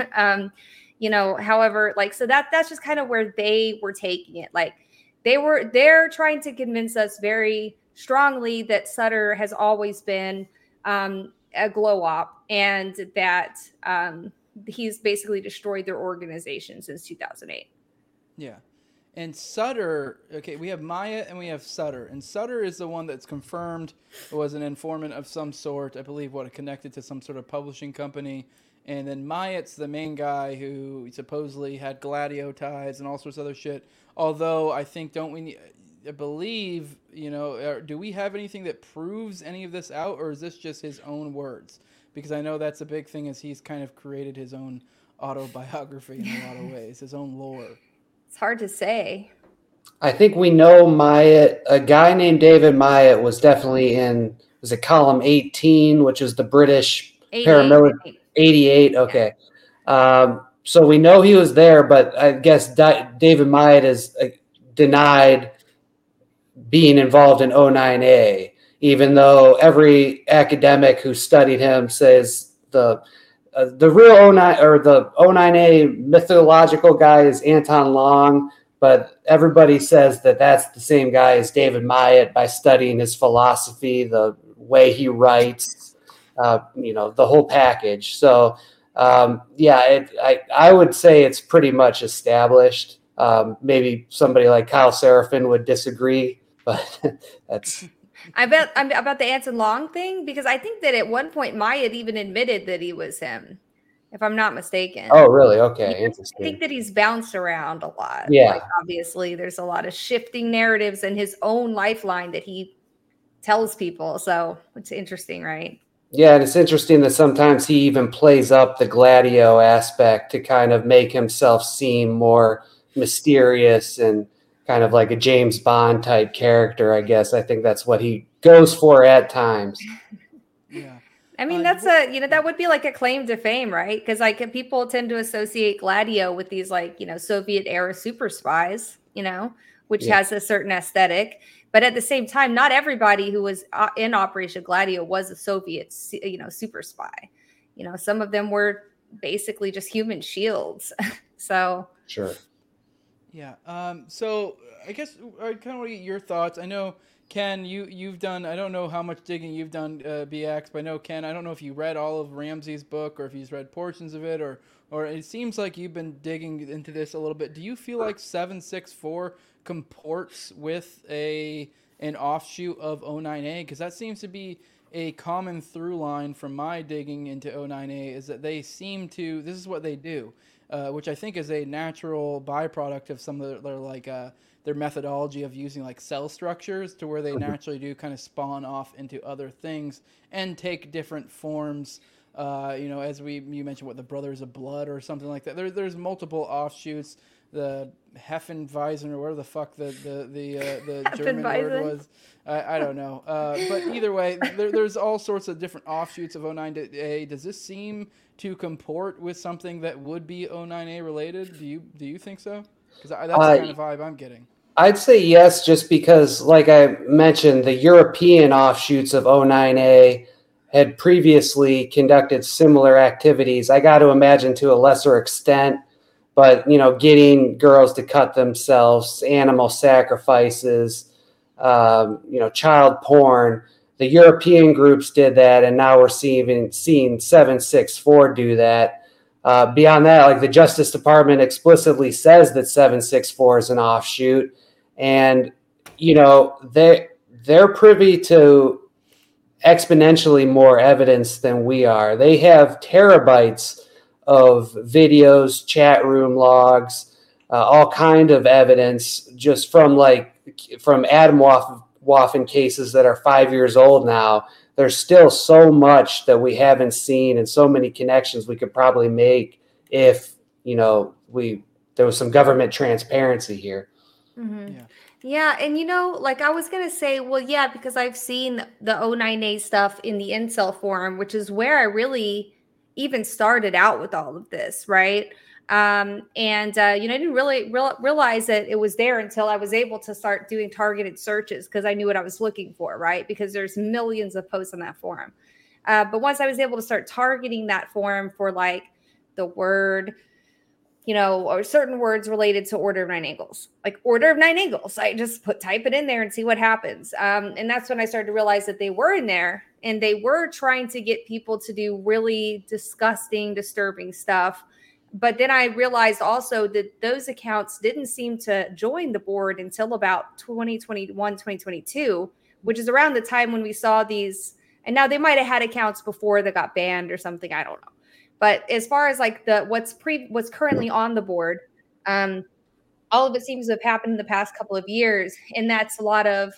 However, so that's just kind of where they were taking it. Like they're trying to convince us very strongly that Sutter has always been a glow op and that he's basically destroyed their organization since 2008.
Yeah. And Sutter, okay, we have Myatt and we have Sutter. And Sutter is the one that's confirmed was an informant of some sort, I believe, connected to some sort of publishing company. And then Myatt's the main guy who supposedly had Gladio ties and all sorts of other shit. Although I think, I believe, do we have anything that proves any of this out, or is this just his own words? Because I know that's a big thing, is he's kind of created his own autobiography in a lot of ways, his own lore.
It's hard to say.
I think we know Myatt, a guy named David Myatt was definitely was it column 18, which is the British paramilitary. 88, okay. So we know he was there, but I guess David Myatt is denied being involved in 09A, even though every academic who studied him says the real 09 or the 09A mythological guy is Anton Long, but everybody says that that's the same guy as David Myatt by studying his philosophy, the way he writes, the whole package. So, I would say it's pretty much established. Maybe somebody like Kyle Seraphin would disagree, but that's...
I'm about the Anton Long thing, because I think that at one point Myatt even admitted that he was him, if I'm not mistaken.
Oh, really? Okay, interesting.
I think that he's bounced around a lot.
Yeah.
Obviously, there's a lot of shifting narratives in his own lifeline that he tells people. So it's interesting, right?
Yeah, and it's interesting that sometimes he even plays up the Gladio aspect to kind of make himself seem more mysterious and kind of like a James Bond type character, I guess. I think that's what he goes for at times.
Yeah.
I mean, that's that would be like a claim to fame, right? Because people tend to associate Gladio with these Soviet era super spies, which has a certain aesthetic. But at the same time, not everybody who was in Operation Gladio was a Soviet, super spy. Some of them were basically just human shields. So
Sure.
Yeah. So I guess I kind of want to get your thoughts. I know, Ken, you've done, I don't know how much digging you've done, BX, but I know, Ken, I don't know if you read all of Ramsey's book or if he's read portions of it, or it seems like you've been digging into this a little bit. Do you feel like 764 comports with an offshoot of O9A? Because that seems to be a common through line from my digging into O9A, is that they seem to, this is what they do, which I think is a natural byproduct of some of their methodology of using like cell structures, to where they naturally do kind of spawn off into other things and take different forms. As you mentioned, what, the Brothers of Blood or something like that. There's multiple offshoots. The Heffenweisen, or whatever the fuck the German word was. I don't know. But either way, there's all sorts of different offshoots of O9A. Does this seem to comport with something that would be O9A related? Do you think so? Because that's the kind of vibe I'm getting.
I'd say yes, just because, like I mentioned, the European offshoots of O9A had previously conducted similar activities. I got to imagine to a lesser extent, but, getting girls to cut themselves, animal sacrifices, child porn. The European groups did that, and now we're seeing 764 do that. Beyond that, like, the Justice Department explicitly says that 764 is an offshoot, and they're privy to exponentially more evidence than we are. They have terabytes of videos, chat room logs, all kind of evidence just from Atomwaffen cases that are 5 years old now. There's still so much that we haven't seen, and so many connections we could probably make if, there was some government transparency here.
Mm-hmm. Yeah. And, I was going to say, well, yeah, because I've seen the O9A stuff in the incel forum, which is where I really even started out with all of this, right? I didn't really realize that it was there until I was able to start doing targeted searches, because I knew what I was looking for, right? Because there's millions of posts on that forum. But once I was able to start targeting that forum for like the word, or certain words related to Order of Nine Angles, like Order of Nine Angles, I just type it in there and see what happens. And that's when I started to realize that they were in there, and they were trying to get people to do really disgusting, disturbing stuff. But then I realized also that those accounts didn't seem to join the board until about 2021, 2022, which is around the time when we saw these. And now they might have had accounts before that got banned or something. I don't know. But as far as like what's currently on the board, all of it seems to have happened in the past couple of years. And that's a lot of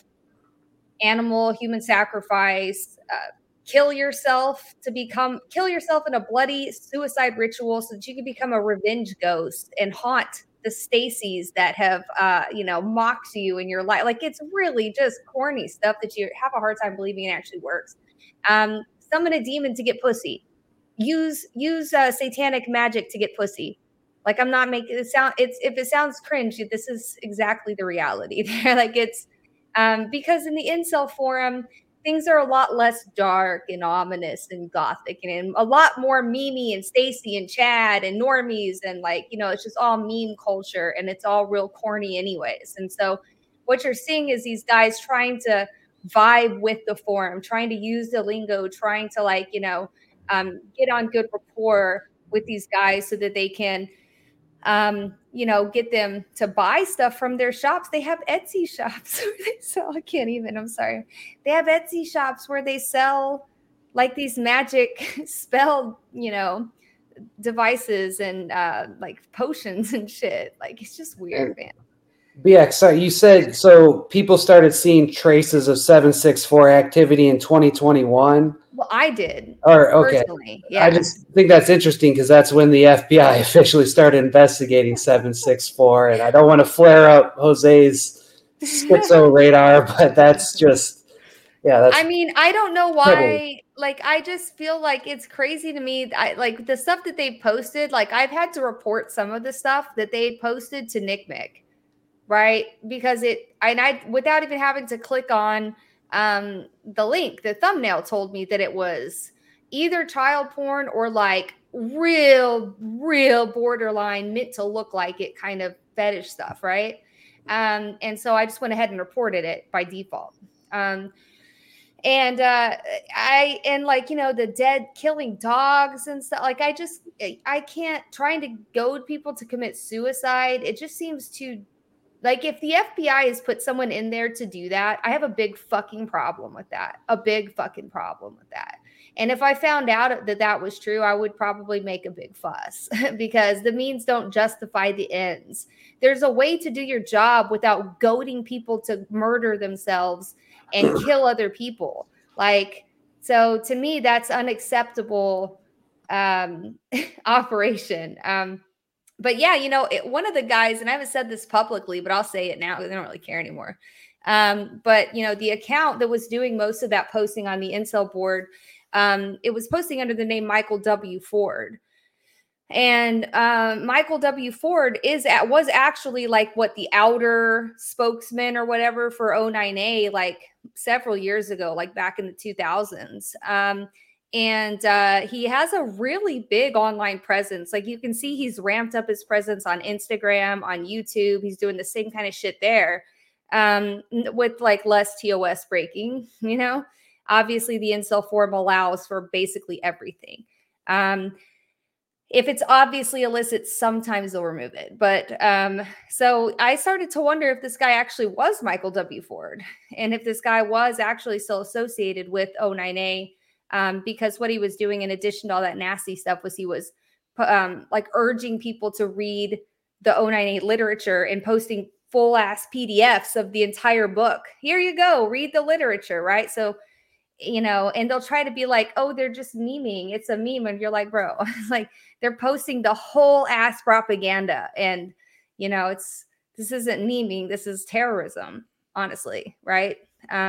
human sacrifice, kill yourself in a bloody suicide ritual so that you can become a revenge ghost and haunt the Stacys that have, mocked you in your life. Like, it's really just corny stuff that you have a hard time believing it actually works. Summon a demon to get pussy. Use satanic magic to get pussy. Like, I'm not making it sound. If it sounds cringe, this is exactly the reality there. Like, it's because in the incel forum, things are a lot less dark and ominous and gothic, and a lot more Mimi and Stacy and Chad and normies, and it's just all meme culture, and it's all real corny anyways. And so what you're seeing is these guys trying to vibe with the forum, trying to use the lingo, trying to get on good rapport with these guys so that they can get them to buy stuff from their shops. They have Etsy shops where they sell, I'm sorry. They have Etsy shops where they sell like these magic spell, devices and like potions and shit. Like, it's just weird, man.
BX, so you said, so people started seeing traces of 764 activity in 2021?
Well, I did.
Okay.
Yeah.
I just think that's interesting because that's when the FBI officially started investigating 764. And I don't want to flare up Jose's schizo radar, but that's just, that's.
I mean, I don't know why. Like, I just feel like it's crazy to me. Like the stuff that they posted, like I've had to report some of the stuff that they posted to Nick Mick. right? Because I without even having to click on the link, the thumbnail told me that it was either child porn or like real borderline meant to look like it kind of fetish stuff, right? And so I just went ahead and reported it by default. And like, you know, the dead killing dogs and stuff, like I can't, trying to goad people to commit suicide. It just seems too, like, if the FBI has put someone in there to do that, I have a big fucking problem with that. And if I found out that that was true, I would probably make a big fuss because the means don't justify the ends. There's a way to do your job without goading people to murder themselves and kill other people. Like, so to me, that's unacceptable operation. But yeah, you know, one of the guys, and I haven't said this publicly, but I'll say it now because I don't really care anymore. But, you know, the account that was doing most of that posting on the incel board, it was posting under the name Michael W. Ford. And Michael W. Ford was actually like what the outer spokesman or whatever for O9A, like several years ago, like back in the 2000s. And he has a really big online presence. Like you can see he's ramped up his presence on Instagram, on YouTube. He's doing the same kind of shit there with like less TOS breaking, you know. Obviously, the incel forum allows for basically everything. If it's obviously illicit, sometimes they'll remove it. But so I started to wonder if this guy actually was Michael W. Ford and if this guy was actually still associated with O9A. Because what he was doing in addition to all that nasty stuff was he was like urging people to read the O9A literature and posting full ass PDFs of the entire book. Here you go, read the literature, right? So, you know, and they'll try to be like, oh, they're just memeing. It's a meme. And you're like, bro, it's like they're posting the whole ass propaganda. And, you know, this isn't memeing. This is terrorism, honestly, right?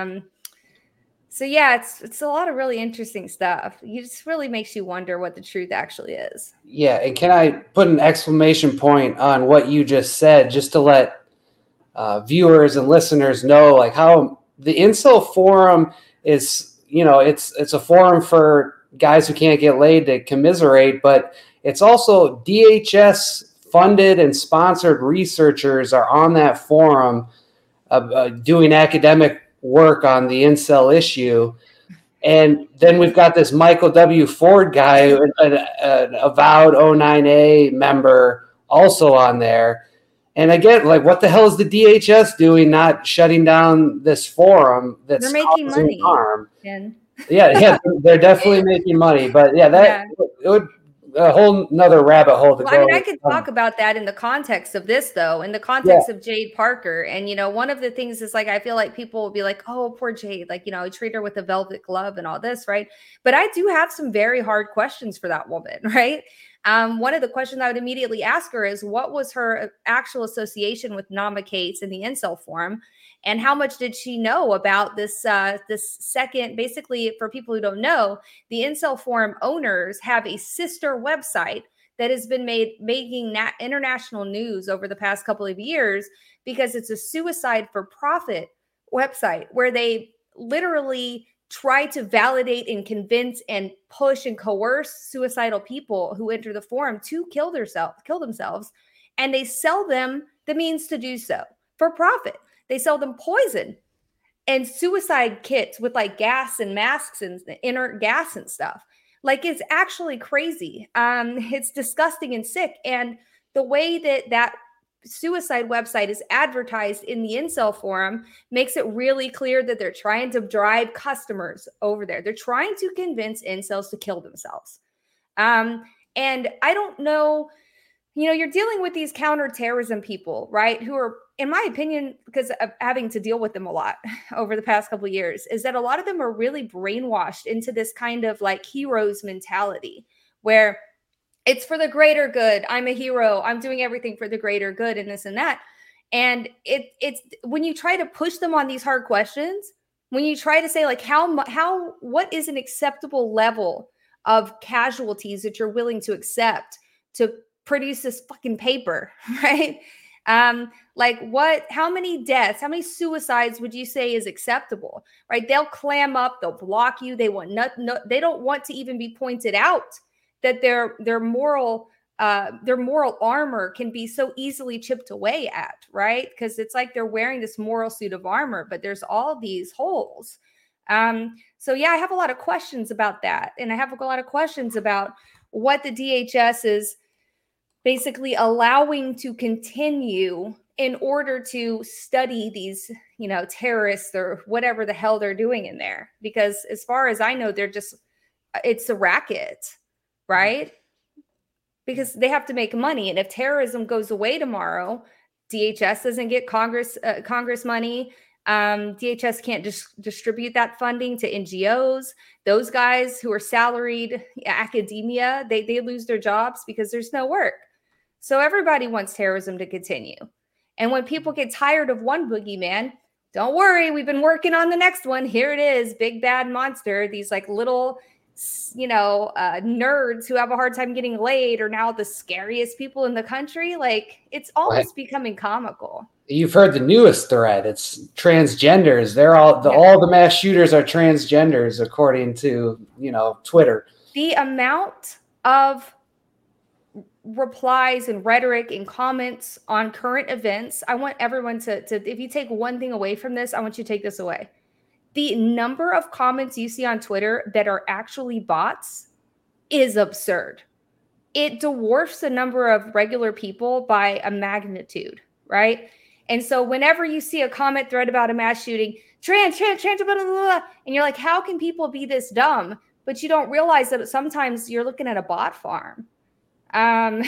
So yeah, it's a lot of really interesting stuff. It just really makes you wonder what the truth actually is.
Yeah, and can I put an exclamation point on what you just said, just to let viewers and listeners know, like how the incel forum is, you know, it's a forum for guys who can't get laid to commiserate, but it's also DHS funded and sponsored researchers are on that forum doing academic work on the incel issue. And then we've got this Michael W. Ford guy, an avowed O9A member, also on there. And again, like, what the hell is the DHS doing not shutting down this forum that's
they're making money
harm?
Ken.
Yeah, they're definitely making money. But yeah, it would a whole nother rabbit hole to go.
I mean, I could talk about that in the context of this, though, in the context of Jade Parker. And, you know, one of the things is like, I feel like people will be like, oh, poor Jade, like, you know, I treat her with a velvet glove and all this, right? But I do have some very hard questions for that woman, right? One of the questions I would immediately ask her is, what was her actual association with Nama Cates in the incel forum? And how much did she know about this second, basically, for people who don't know, the incel forum owners have a sister website that has been making international news over the past couple of years because it's a suicide for profit website where they literally try to validate and convince and push and coerce suicidal people who enter the forum to kill themselves. And they sell them the means to do so for profit. They sell them poison and suicide kits with like gas and masks and inert gas and stuff. Like, it's actually crazy. It's disgusting and sick. And the way that suicide website is advertised in the incel forum makes it really clear that they're trying to drive customers over there. They're trying to convince incels to kill themselves. And I don't know, you know, you're dealing with these counterterrorism people, right? Who are, in my opinion, because of having to deal with them a lot over the past couple of years, is that a lot of them are really brainwashed into this kind of like heroes mentality where it's for the greater good. I'm a hero. I'm doing everything for the greater good and this and that. And it's when you try to push them on these hard questions, when you try to say like what is an acceptable level of casualties that you're willing to accept to produce this fucking paper, right? Like how many deaths, how many suicides would you say is acceptable, right? They'll clam up, they'll block you. They want they don't want to even be pointed out that their moral armor can be so easily chipped away at, right? Because it's like they're wearing this moral suit of armor, but there's all these holes. So yeah, I have a lot of questions about that. And I have a lot of questions about what the DHS is basically allowing to continue in order to study these, terrorists or whatever the hell they're doing in there. Because as far as I know, it's a racket, right? Because they have to make money. And if terrorism goes away tomorrow, DHS doesn't get Congress money. DHS can't distribute that funding to NGOs. Those guys who are salaried academia, they lose their jobs because there's no work. So everybody wants terrorism to continue. And when people get tired of one boogeyman, don't worry, we've been working on the next one. Here it is, big bad monster. These like little, nerds who have a hard time getting laid are now the scariest people in the country. Like, it's almost becoming comical.
You've heard the newest threat. It's transgenders. They're all the mass shooters are transgenders, according to, Twitter.
The amount of replies and rhetoric and comments on current events, I want everyone to if you take one thing away from this, I want you to take this away. The number of comments you see on Twitter that are actually bots is absurd. It dwarfs the number of regular people by a magnitude, right? And so whenever you see a comment thread about a mass shooting, trans, blah, blah, blah, and you're like, how can people be this dumb? But you don't realize that sometimes you're looking at a bot farm. And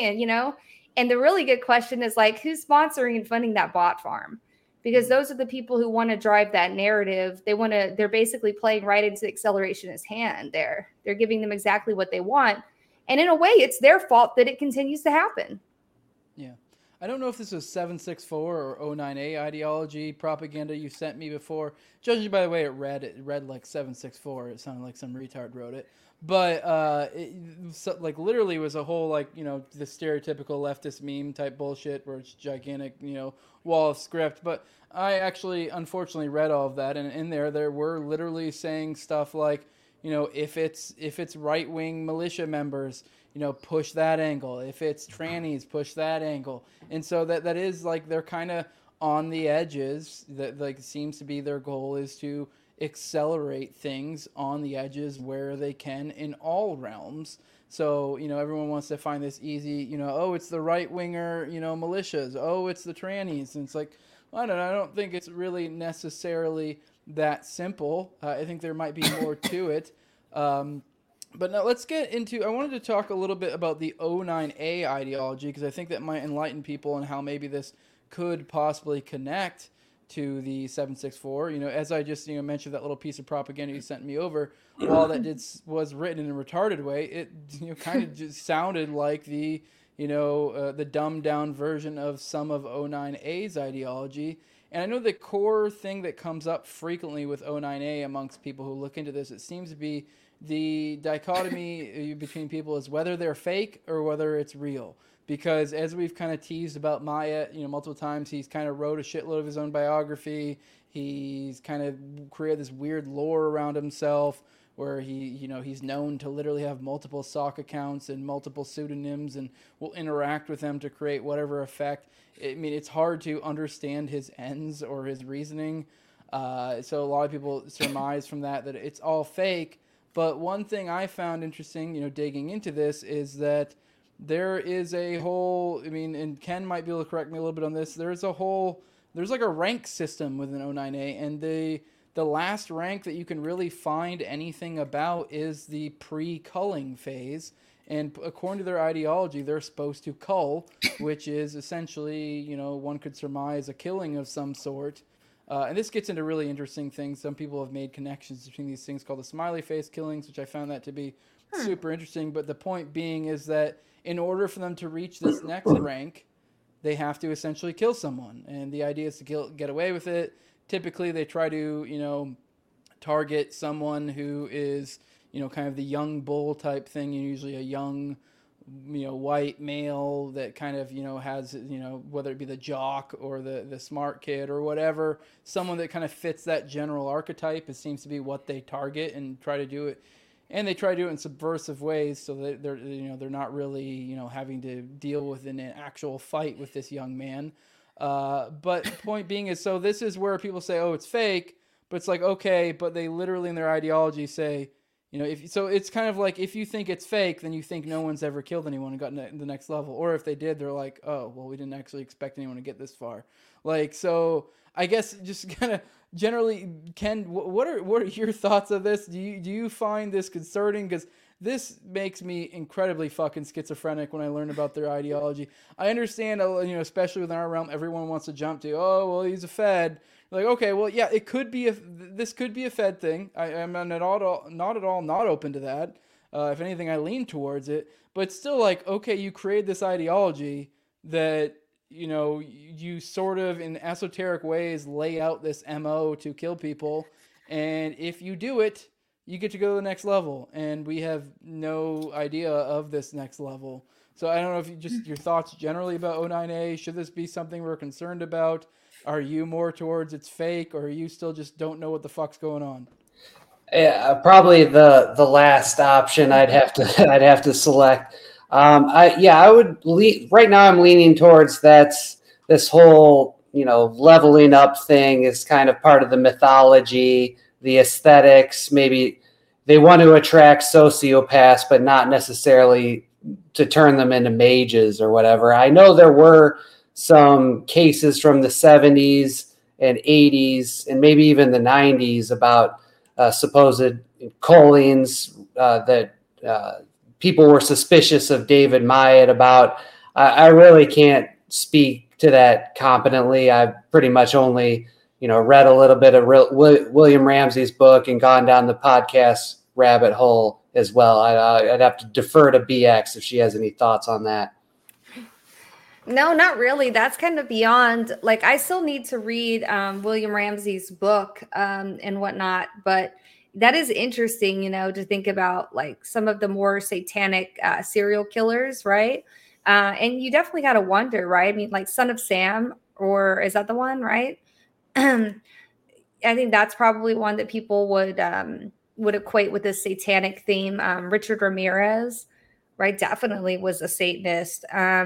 the really good question is like, who's sponsoring and funding that bot farm? Because those are the people who want to drive that narrative. They're basically playing right into the accelerationist hand there. They're giving them exactly what they want. And in a way, it's their fault that it continues to happen.
Yeah. I don't know if this was 764 or 09A ideology propaganda you sent me before. Judging by the way it read like 764. It sounded like some retard wrote it. But literally was a whole the stereotypical leftist meme type bullshit where it's gigantic, wall of script. But I actually unfortunately read all of that, and in there were literally saying stuff like, if it's right-wing militia members, push that angle. If it's trannies, push that angle. And so that is like they're kind of on the edges. That like seems to be their goal is to accelerate things on the edges where they can in all realms. So, everyone wants to find this easy, oh, it's the right-winger, militias. Oh, it's the trannies. And it's like, I don't think it's really necessarily that simple. I think there might be more to it. But now let's get into, I wanted to talk a little bit about the 09A ideology, because I think that might enlighten people on how maybe this could possibly connect to the 764. As I just mentioned, that little piece of propaganda you sent me over, while that was written in a retarded way, it kind of just sounded like the dumbed down version of some of 09A's ideology. And I know the core thing that comes up frequently with 09A amongst people who look into this, it seems to be the dichotomy between people is whether they're fake or whether it's real. Because as we've kind of teased about Maya, multiple times, he's kind of wrote a shitload of his own biography. He's kind of created this weird lore around himself where he's known to literally have multiple sock accounts and multiple pseudonyms and will interact with them to create whatever effect. It's hard to understand his ends or his reasoning. So a lot of people surmise from that it's all fake. But one thing I found interesting, digging into this is that there is a whole, and Ken might be able to correct me a little bit on this, there's like a rank system within 09A, and the last rank that you can really find anything about is the pre-culling phase. And according to their ideology, they're supposed to cull, which is essentially, one could surmise a killing of some sort. And this gets into really interesting things. Some people have made connections between these things called the smiley face killings, which I found that to be super interesting. But the point being is that in order for them to reach this next rank, they have to essentially kill someone. And the idea is to get away with it. Typically, they try to, target someone who is, kind of the young bull type thing, usually a young white male that kind of, has, whether it be the jock or the smart kid or whatever, someone that kind of fits that general archetype. It seems to be what they target and try to do it. And they try to do it in subversive ways, so that they're not really, having to deal with an actual fight with this young man. But the point being is, so this is where people say, oh, it's fake, but it's like, okay, but they literally in their ideology say, so it's kind of like, if you think it's fake, then you think no one's ever killed anyone and gotten to the next level. Or if they did, they're like, oh, well, we didn't actually expect anyone to get this far. Like, so I guess just kind of generally, Ken, what are your thoughts of this? Do you find this concerning? Because this makes me incredibly fucking schizophrenic when I learn about their ideology. I understand, especially within our realm, everyone wants to jump to, oh, well, he's a Fed. Like, okay, well, yeah, this could be a Fed thing. I'm not at all not open to that. If anything, I lean towards it. But still, like, okay, you create this ideology that, you sort of in esoteric ways lay out this MO to kill people. And if you do it, you get to go to the next level. And we have no idea of this next level. So I don't know if your thoughts generally about O9A. Should this be something we're concerned about? Are you more towards it's fake, or are you still just don't know what the fuck's going on?
Yeah, probably the last option I'd have to select. I would right now I'm leaning towards this whole, leveling up thing is kind of part of the mythology, the aesthetics. Maybe they want to attract sociopaths, but not necessarily to turn them into mages or whatever. I know there were some cases from the 70s and 80s and maybe even the 90s about supposed callings that people were suspicious of David Myatt about. I really can't speak to that competently. I've pretty much only, read a little bit of William Ramsey's book and gone down the podcast rabbit hole as well. I'd have to defer to BX if she has any thoughts on that.
No, not really. That's kind of beyond, like, I still need to read William Ramsey's book and whatnot, but that is interesting, to think about, like, some of the more satanic serial killers, right? And you definitely got to wonder, right? I mean, like Son of Sam, or is that the one, right? I think that's probably one that people would equate with this satanic theme. Richard Ramirez, right? Definitely was a Satanist.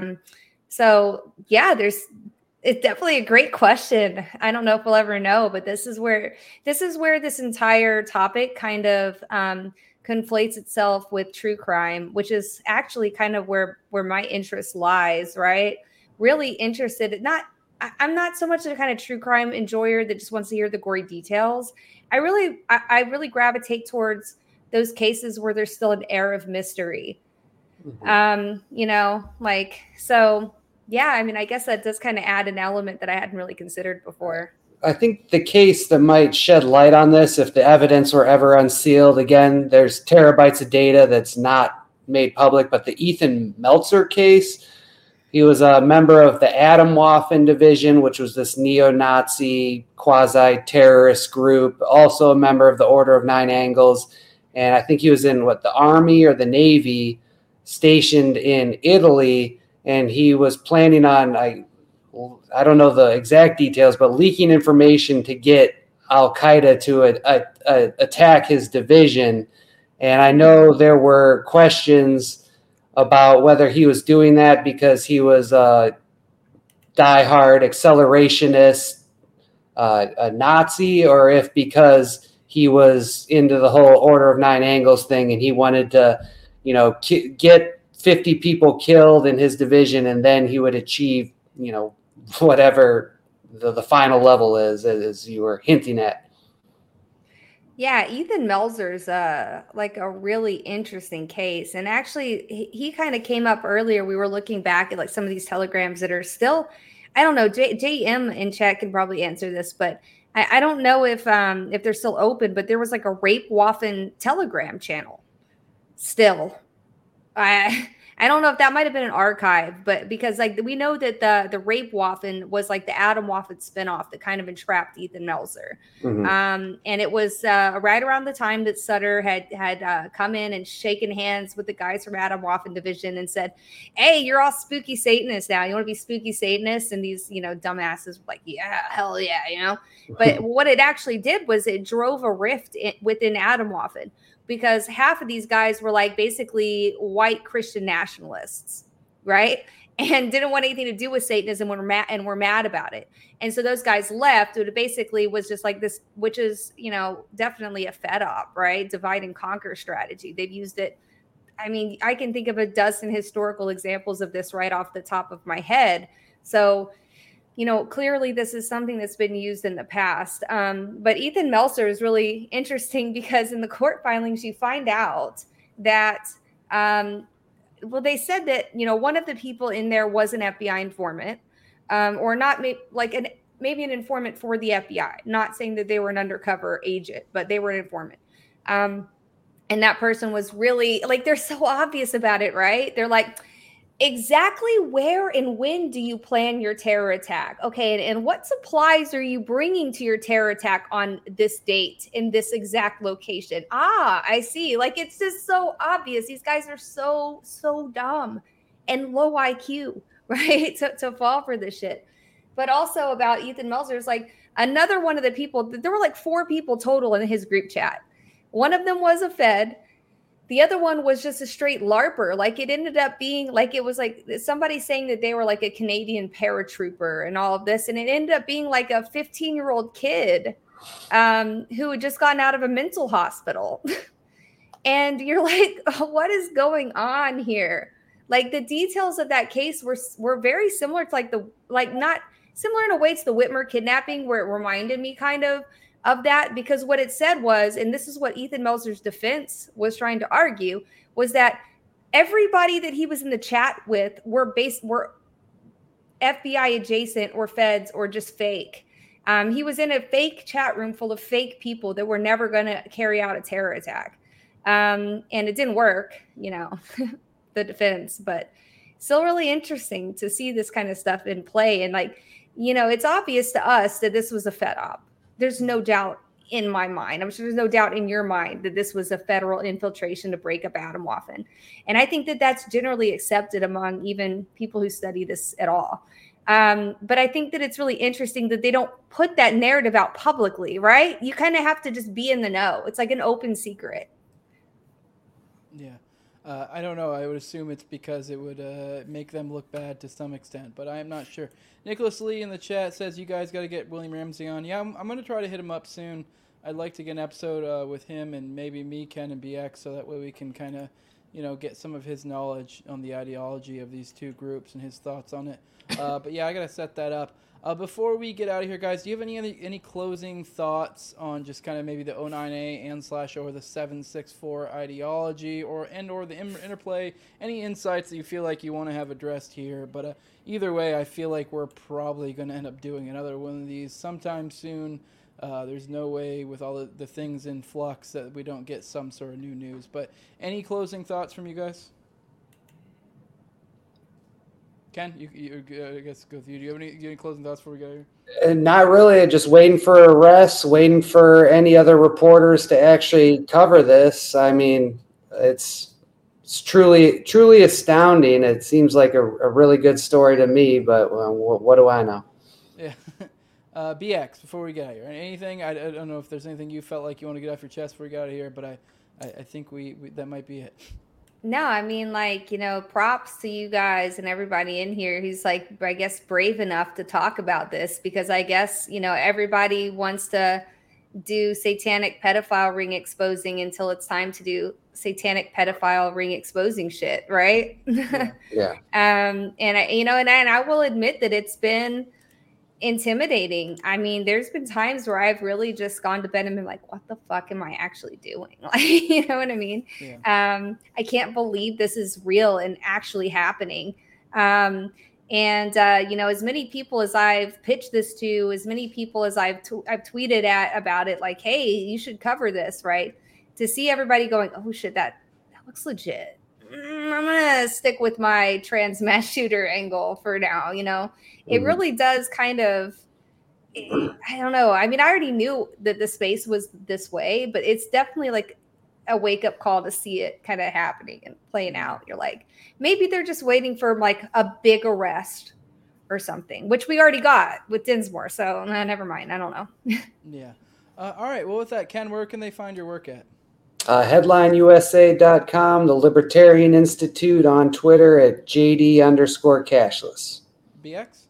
So yeah, it's definitely a great question. I don't know if we'll ever know, but this is where this entire topic kind of conflates itself with true crime, which is actually kind of where my interest lies, right? Really interested. I'm not so much the kind of true crime enjoyer that just wants to hear the gory details. I really gravitate towards those cases where there's still an air of mystery. So yeah, I mean, I guess that does kind of add an element that I hadn't really considered before.
I think the case that might shed light on this, if the evidence were ever unsealed, again, there's terabytes of data that's not made public, but the Ethan Meltzer case, he was a member of the Atomwaffen Division, which was this neo-Nazi quasi-terrorist group, also a member of the Order of Nine Angles. And I think he was in the Army or the Navy, stationed in Italy, and he was planning on, I don't know the exact details, but leaking information to get Al-Qaeda to attack his division. And I know there were questions about whether he was doing that because he was a diehard accelerationist, a Nazi, or if because he was into the whole Order of Nine Angles thing and he wanted to, get 50 people killed in his division, and then he would achieve, whatever the final level is, as you were hinting at.
Yeah, Ethan Meltzer's like a really interesting case. And actually, he kind of came up earlier. We were looking back at like some of these telegrams that are still, I don't know, JM in chat can probably answer this, but I don't know if they're still open, but there was like a Rape Waffen Telegram channel still. I I don't know if that might have been an archive, but because like we know that the rape Waffen was like the Adam Waffen spinoff that kind of entrapped Ethan Melzer.
Mhm.
And it was right around the time that Sutter had come in and shaken hands with the guys from Adam Waffen division and said, "Hey, you're all spooky Satanists now. You want to be spooky Satanists?" And these, dumbasses were like, "Yeah, hell yeah," But what it actually did was it drove a rift within Adam Waffen, because half of these guys were like basically white Christian nationalists, right? And didn't want anything to do with Satanism and were mad about it. And so those guys left. It basically was just like this, which is, definitely a fed up, right? Divide and conquer strategy. They've used it. I mean, I can think of a dozen historical examples of this right off the top of my head. So, clearly this is something that's been used in the past. But Ethan Melzer is really interesting because in the court filings, you find out that, they said that, one of the people in there was an FBI informant, or not maybe an informant for the FBI, not saying that they were an undercover agent, but they were an informant. And that person was really like, they're so obvious about it, right? They're like, exactly where and when do you plan your terror attack? Okay, and what supplies are you bringing to your terror attack on this date in this exact location? I see. Like, it's just so obvious. These guys are so dumb and low IQ, right? to fall for this shit. But also about Ethan Melzer is like another one of the people. There were like 4 people total in his group chat. One of them was a Fed. The other one was just a straight LARPer. Like, it ended up being like, it was like somebody saying that they were like a Canadian paratrooper and all of this. And it ended up being like a 15-year-old kid who had just gotten out of a mental hospital. And you're like, what is going on here? Like, the details of that case were very similar to not similar in a way to the Whitmer kidnapping, where it reminded me kind of that, because what it said was, and this is what Ethan Melzer's defense was trying to argue, was that everybody that he was in the chat with were FBI adjacent or feds or just fake. He was in a fake chat room full of fake people that were never going to carry out a terror attack. And it didn't work, the defense, but still really interesting to see this kind of stuff in play. And it's obvious to us that this was a Fed op. There's no doubt in my mind. I'm sure there's no doubt in your mind that this was a federal infiltration to break up Adam Waffen. And I think that that's generally accepted among even people who study this at all. But I think that it's really interesting that they don't put that narrative out publicly, right? You kind of have to just be in the know. It's like an open secret.
Yeah. I don't know. I would assume it's because it would make them look bad to some extent, but I am not sure. Nicholas Lee in the chat says you guys got to get William Ramsey on. Yeah, I'm going to try to hit him up soon. I'd like to get an episode with him and maybe me, Ken, and BX, so that way we can kind of, get some of his knowledge on the ideology of these two groups and his thoughts on it. But yeah, I got to set that up. Before we get out of here, guys, do you have any closing thoughts on just kind of maybe the 09A and / or the 764 ideology or the interplay? Any insights that you feel like you want to have addressed here? But either way, I feel like we're probably going to end up doing another one of these sometime soon. There's no way with all the things in flux that we don't get some sort of new news. But any closing thoughts from you guys? Ken, you I guess go with you. Do you have any closing thoughts before we go here?
Not really. Just waiting for arrests, waiting for any other reporters to actually cover this. I mean, it's truly astounding. It seems like a really good story to me, but what do I know?
Yeah. BX, before we get out of here, anything? I don't know if there's anything you felt like you want to get off your chest before we get out of here, but I think we that might be it.
No, I mean, props to you guys and everybody in here who's I guess, brave enough to talk about this, because I guess, everybody wants to do satanic pedophile ring exposing until it's time to do satanic pedophile ring exposing shit, right?
Yeah.
And I will admit that it's been intimidating. I mean, there's been times where I've really just gone to bed and been like, what the fuck am I actually doing? You know what I mean? Yeah. I can't believe this is real and actually happening. As many people as I've pitched this to, as many people as I've tweeted at about it, like, hey, you should cover this, right? To see everybody going, oh shit, that looks legit. I'm to stick with my trans mass shooter angle for now. You know, it really does kind of, I don't know. I mean, I already knew that the space was this way, but it's definitely like a wake up call to see it kind of happening and playing out. You're like, maybe they're just waiting for like a big arrest or something, which we already got with Dinsmore. So never mind. I don't know.
Yeah. All right. Well, with that, Ken, where can they find your work at?
HeadlineUSA.com, the Libertarian Institute on Twitter at JD_cashless.
BX?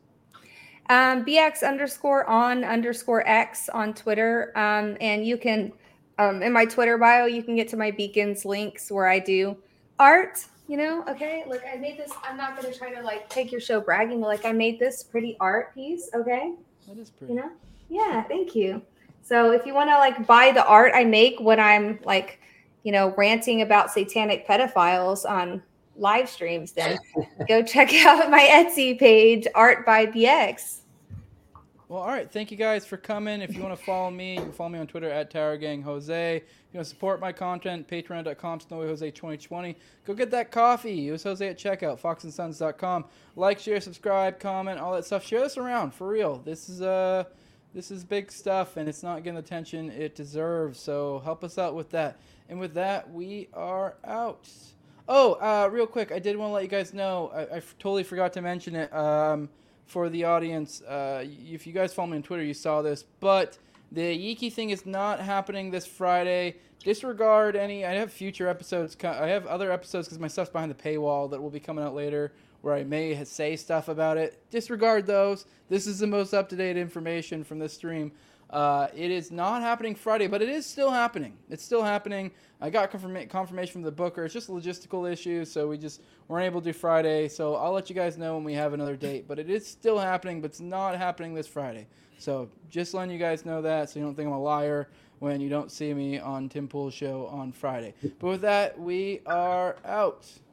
BX_on_X on Twitter. And you can, in my Twitter bio, you can get to my Beacons links where I do art, you know, okay? Look, I made this, I'm not going to try to like take your show bragging, but like I made this pretty art piece, okay?
That is pretty.
You know? Yeah, thank you. So if you want to like buy the art I make when I'm like, you know, ranting about satanic pedophiles on live streams, then go check out my Etsy page, Art by BX.
Well, all right. Thank you guys for coming. If you want to follow me, you can follow me on Twitter at TowerGangJose. If you want to support my content, patreon.com/SnowyJose2020. Go get that coffee. It was Jose at checkout, foxandsons.com. Like, share, subscribe, comment, all that stuff. Share this around, for real. This is big stuff, and it's not getting the attention it deserves. So help us out with that. And with that, we are out. Oh, real quick, I did want to let you guys know, I totally forgot to mention it for the audience. If you guys follow me on Twitter, you saw this, but the Yiki thing is not happening this Friday. Disregard any, I have future episodes, I have other episodes because my stuff's behind the paywall that will be coming out later where I may say stuff about it. Disregard those. This is the most up-to-date information from this stream. It is not happening Friday, but it is still happening. It's still happening. I got confirmation from the booker. It's just logistical issues, so we just weren't able to do Friday. So I'll let you guys know when we have another date. But it is still happening, but it's not happening this Friday. So just letting you guys know that so you don't think I'm a liar when you don't see me on Tim Pool's show on Friday. But with that, we are out.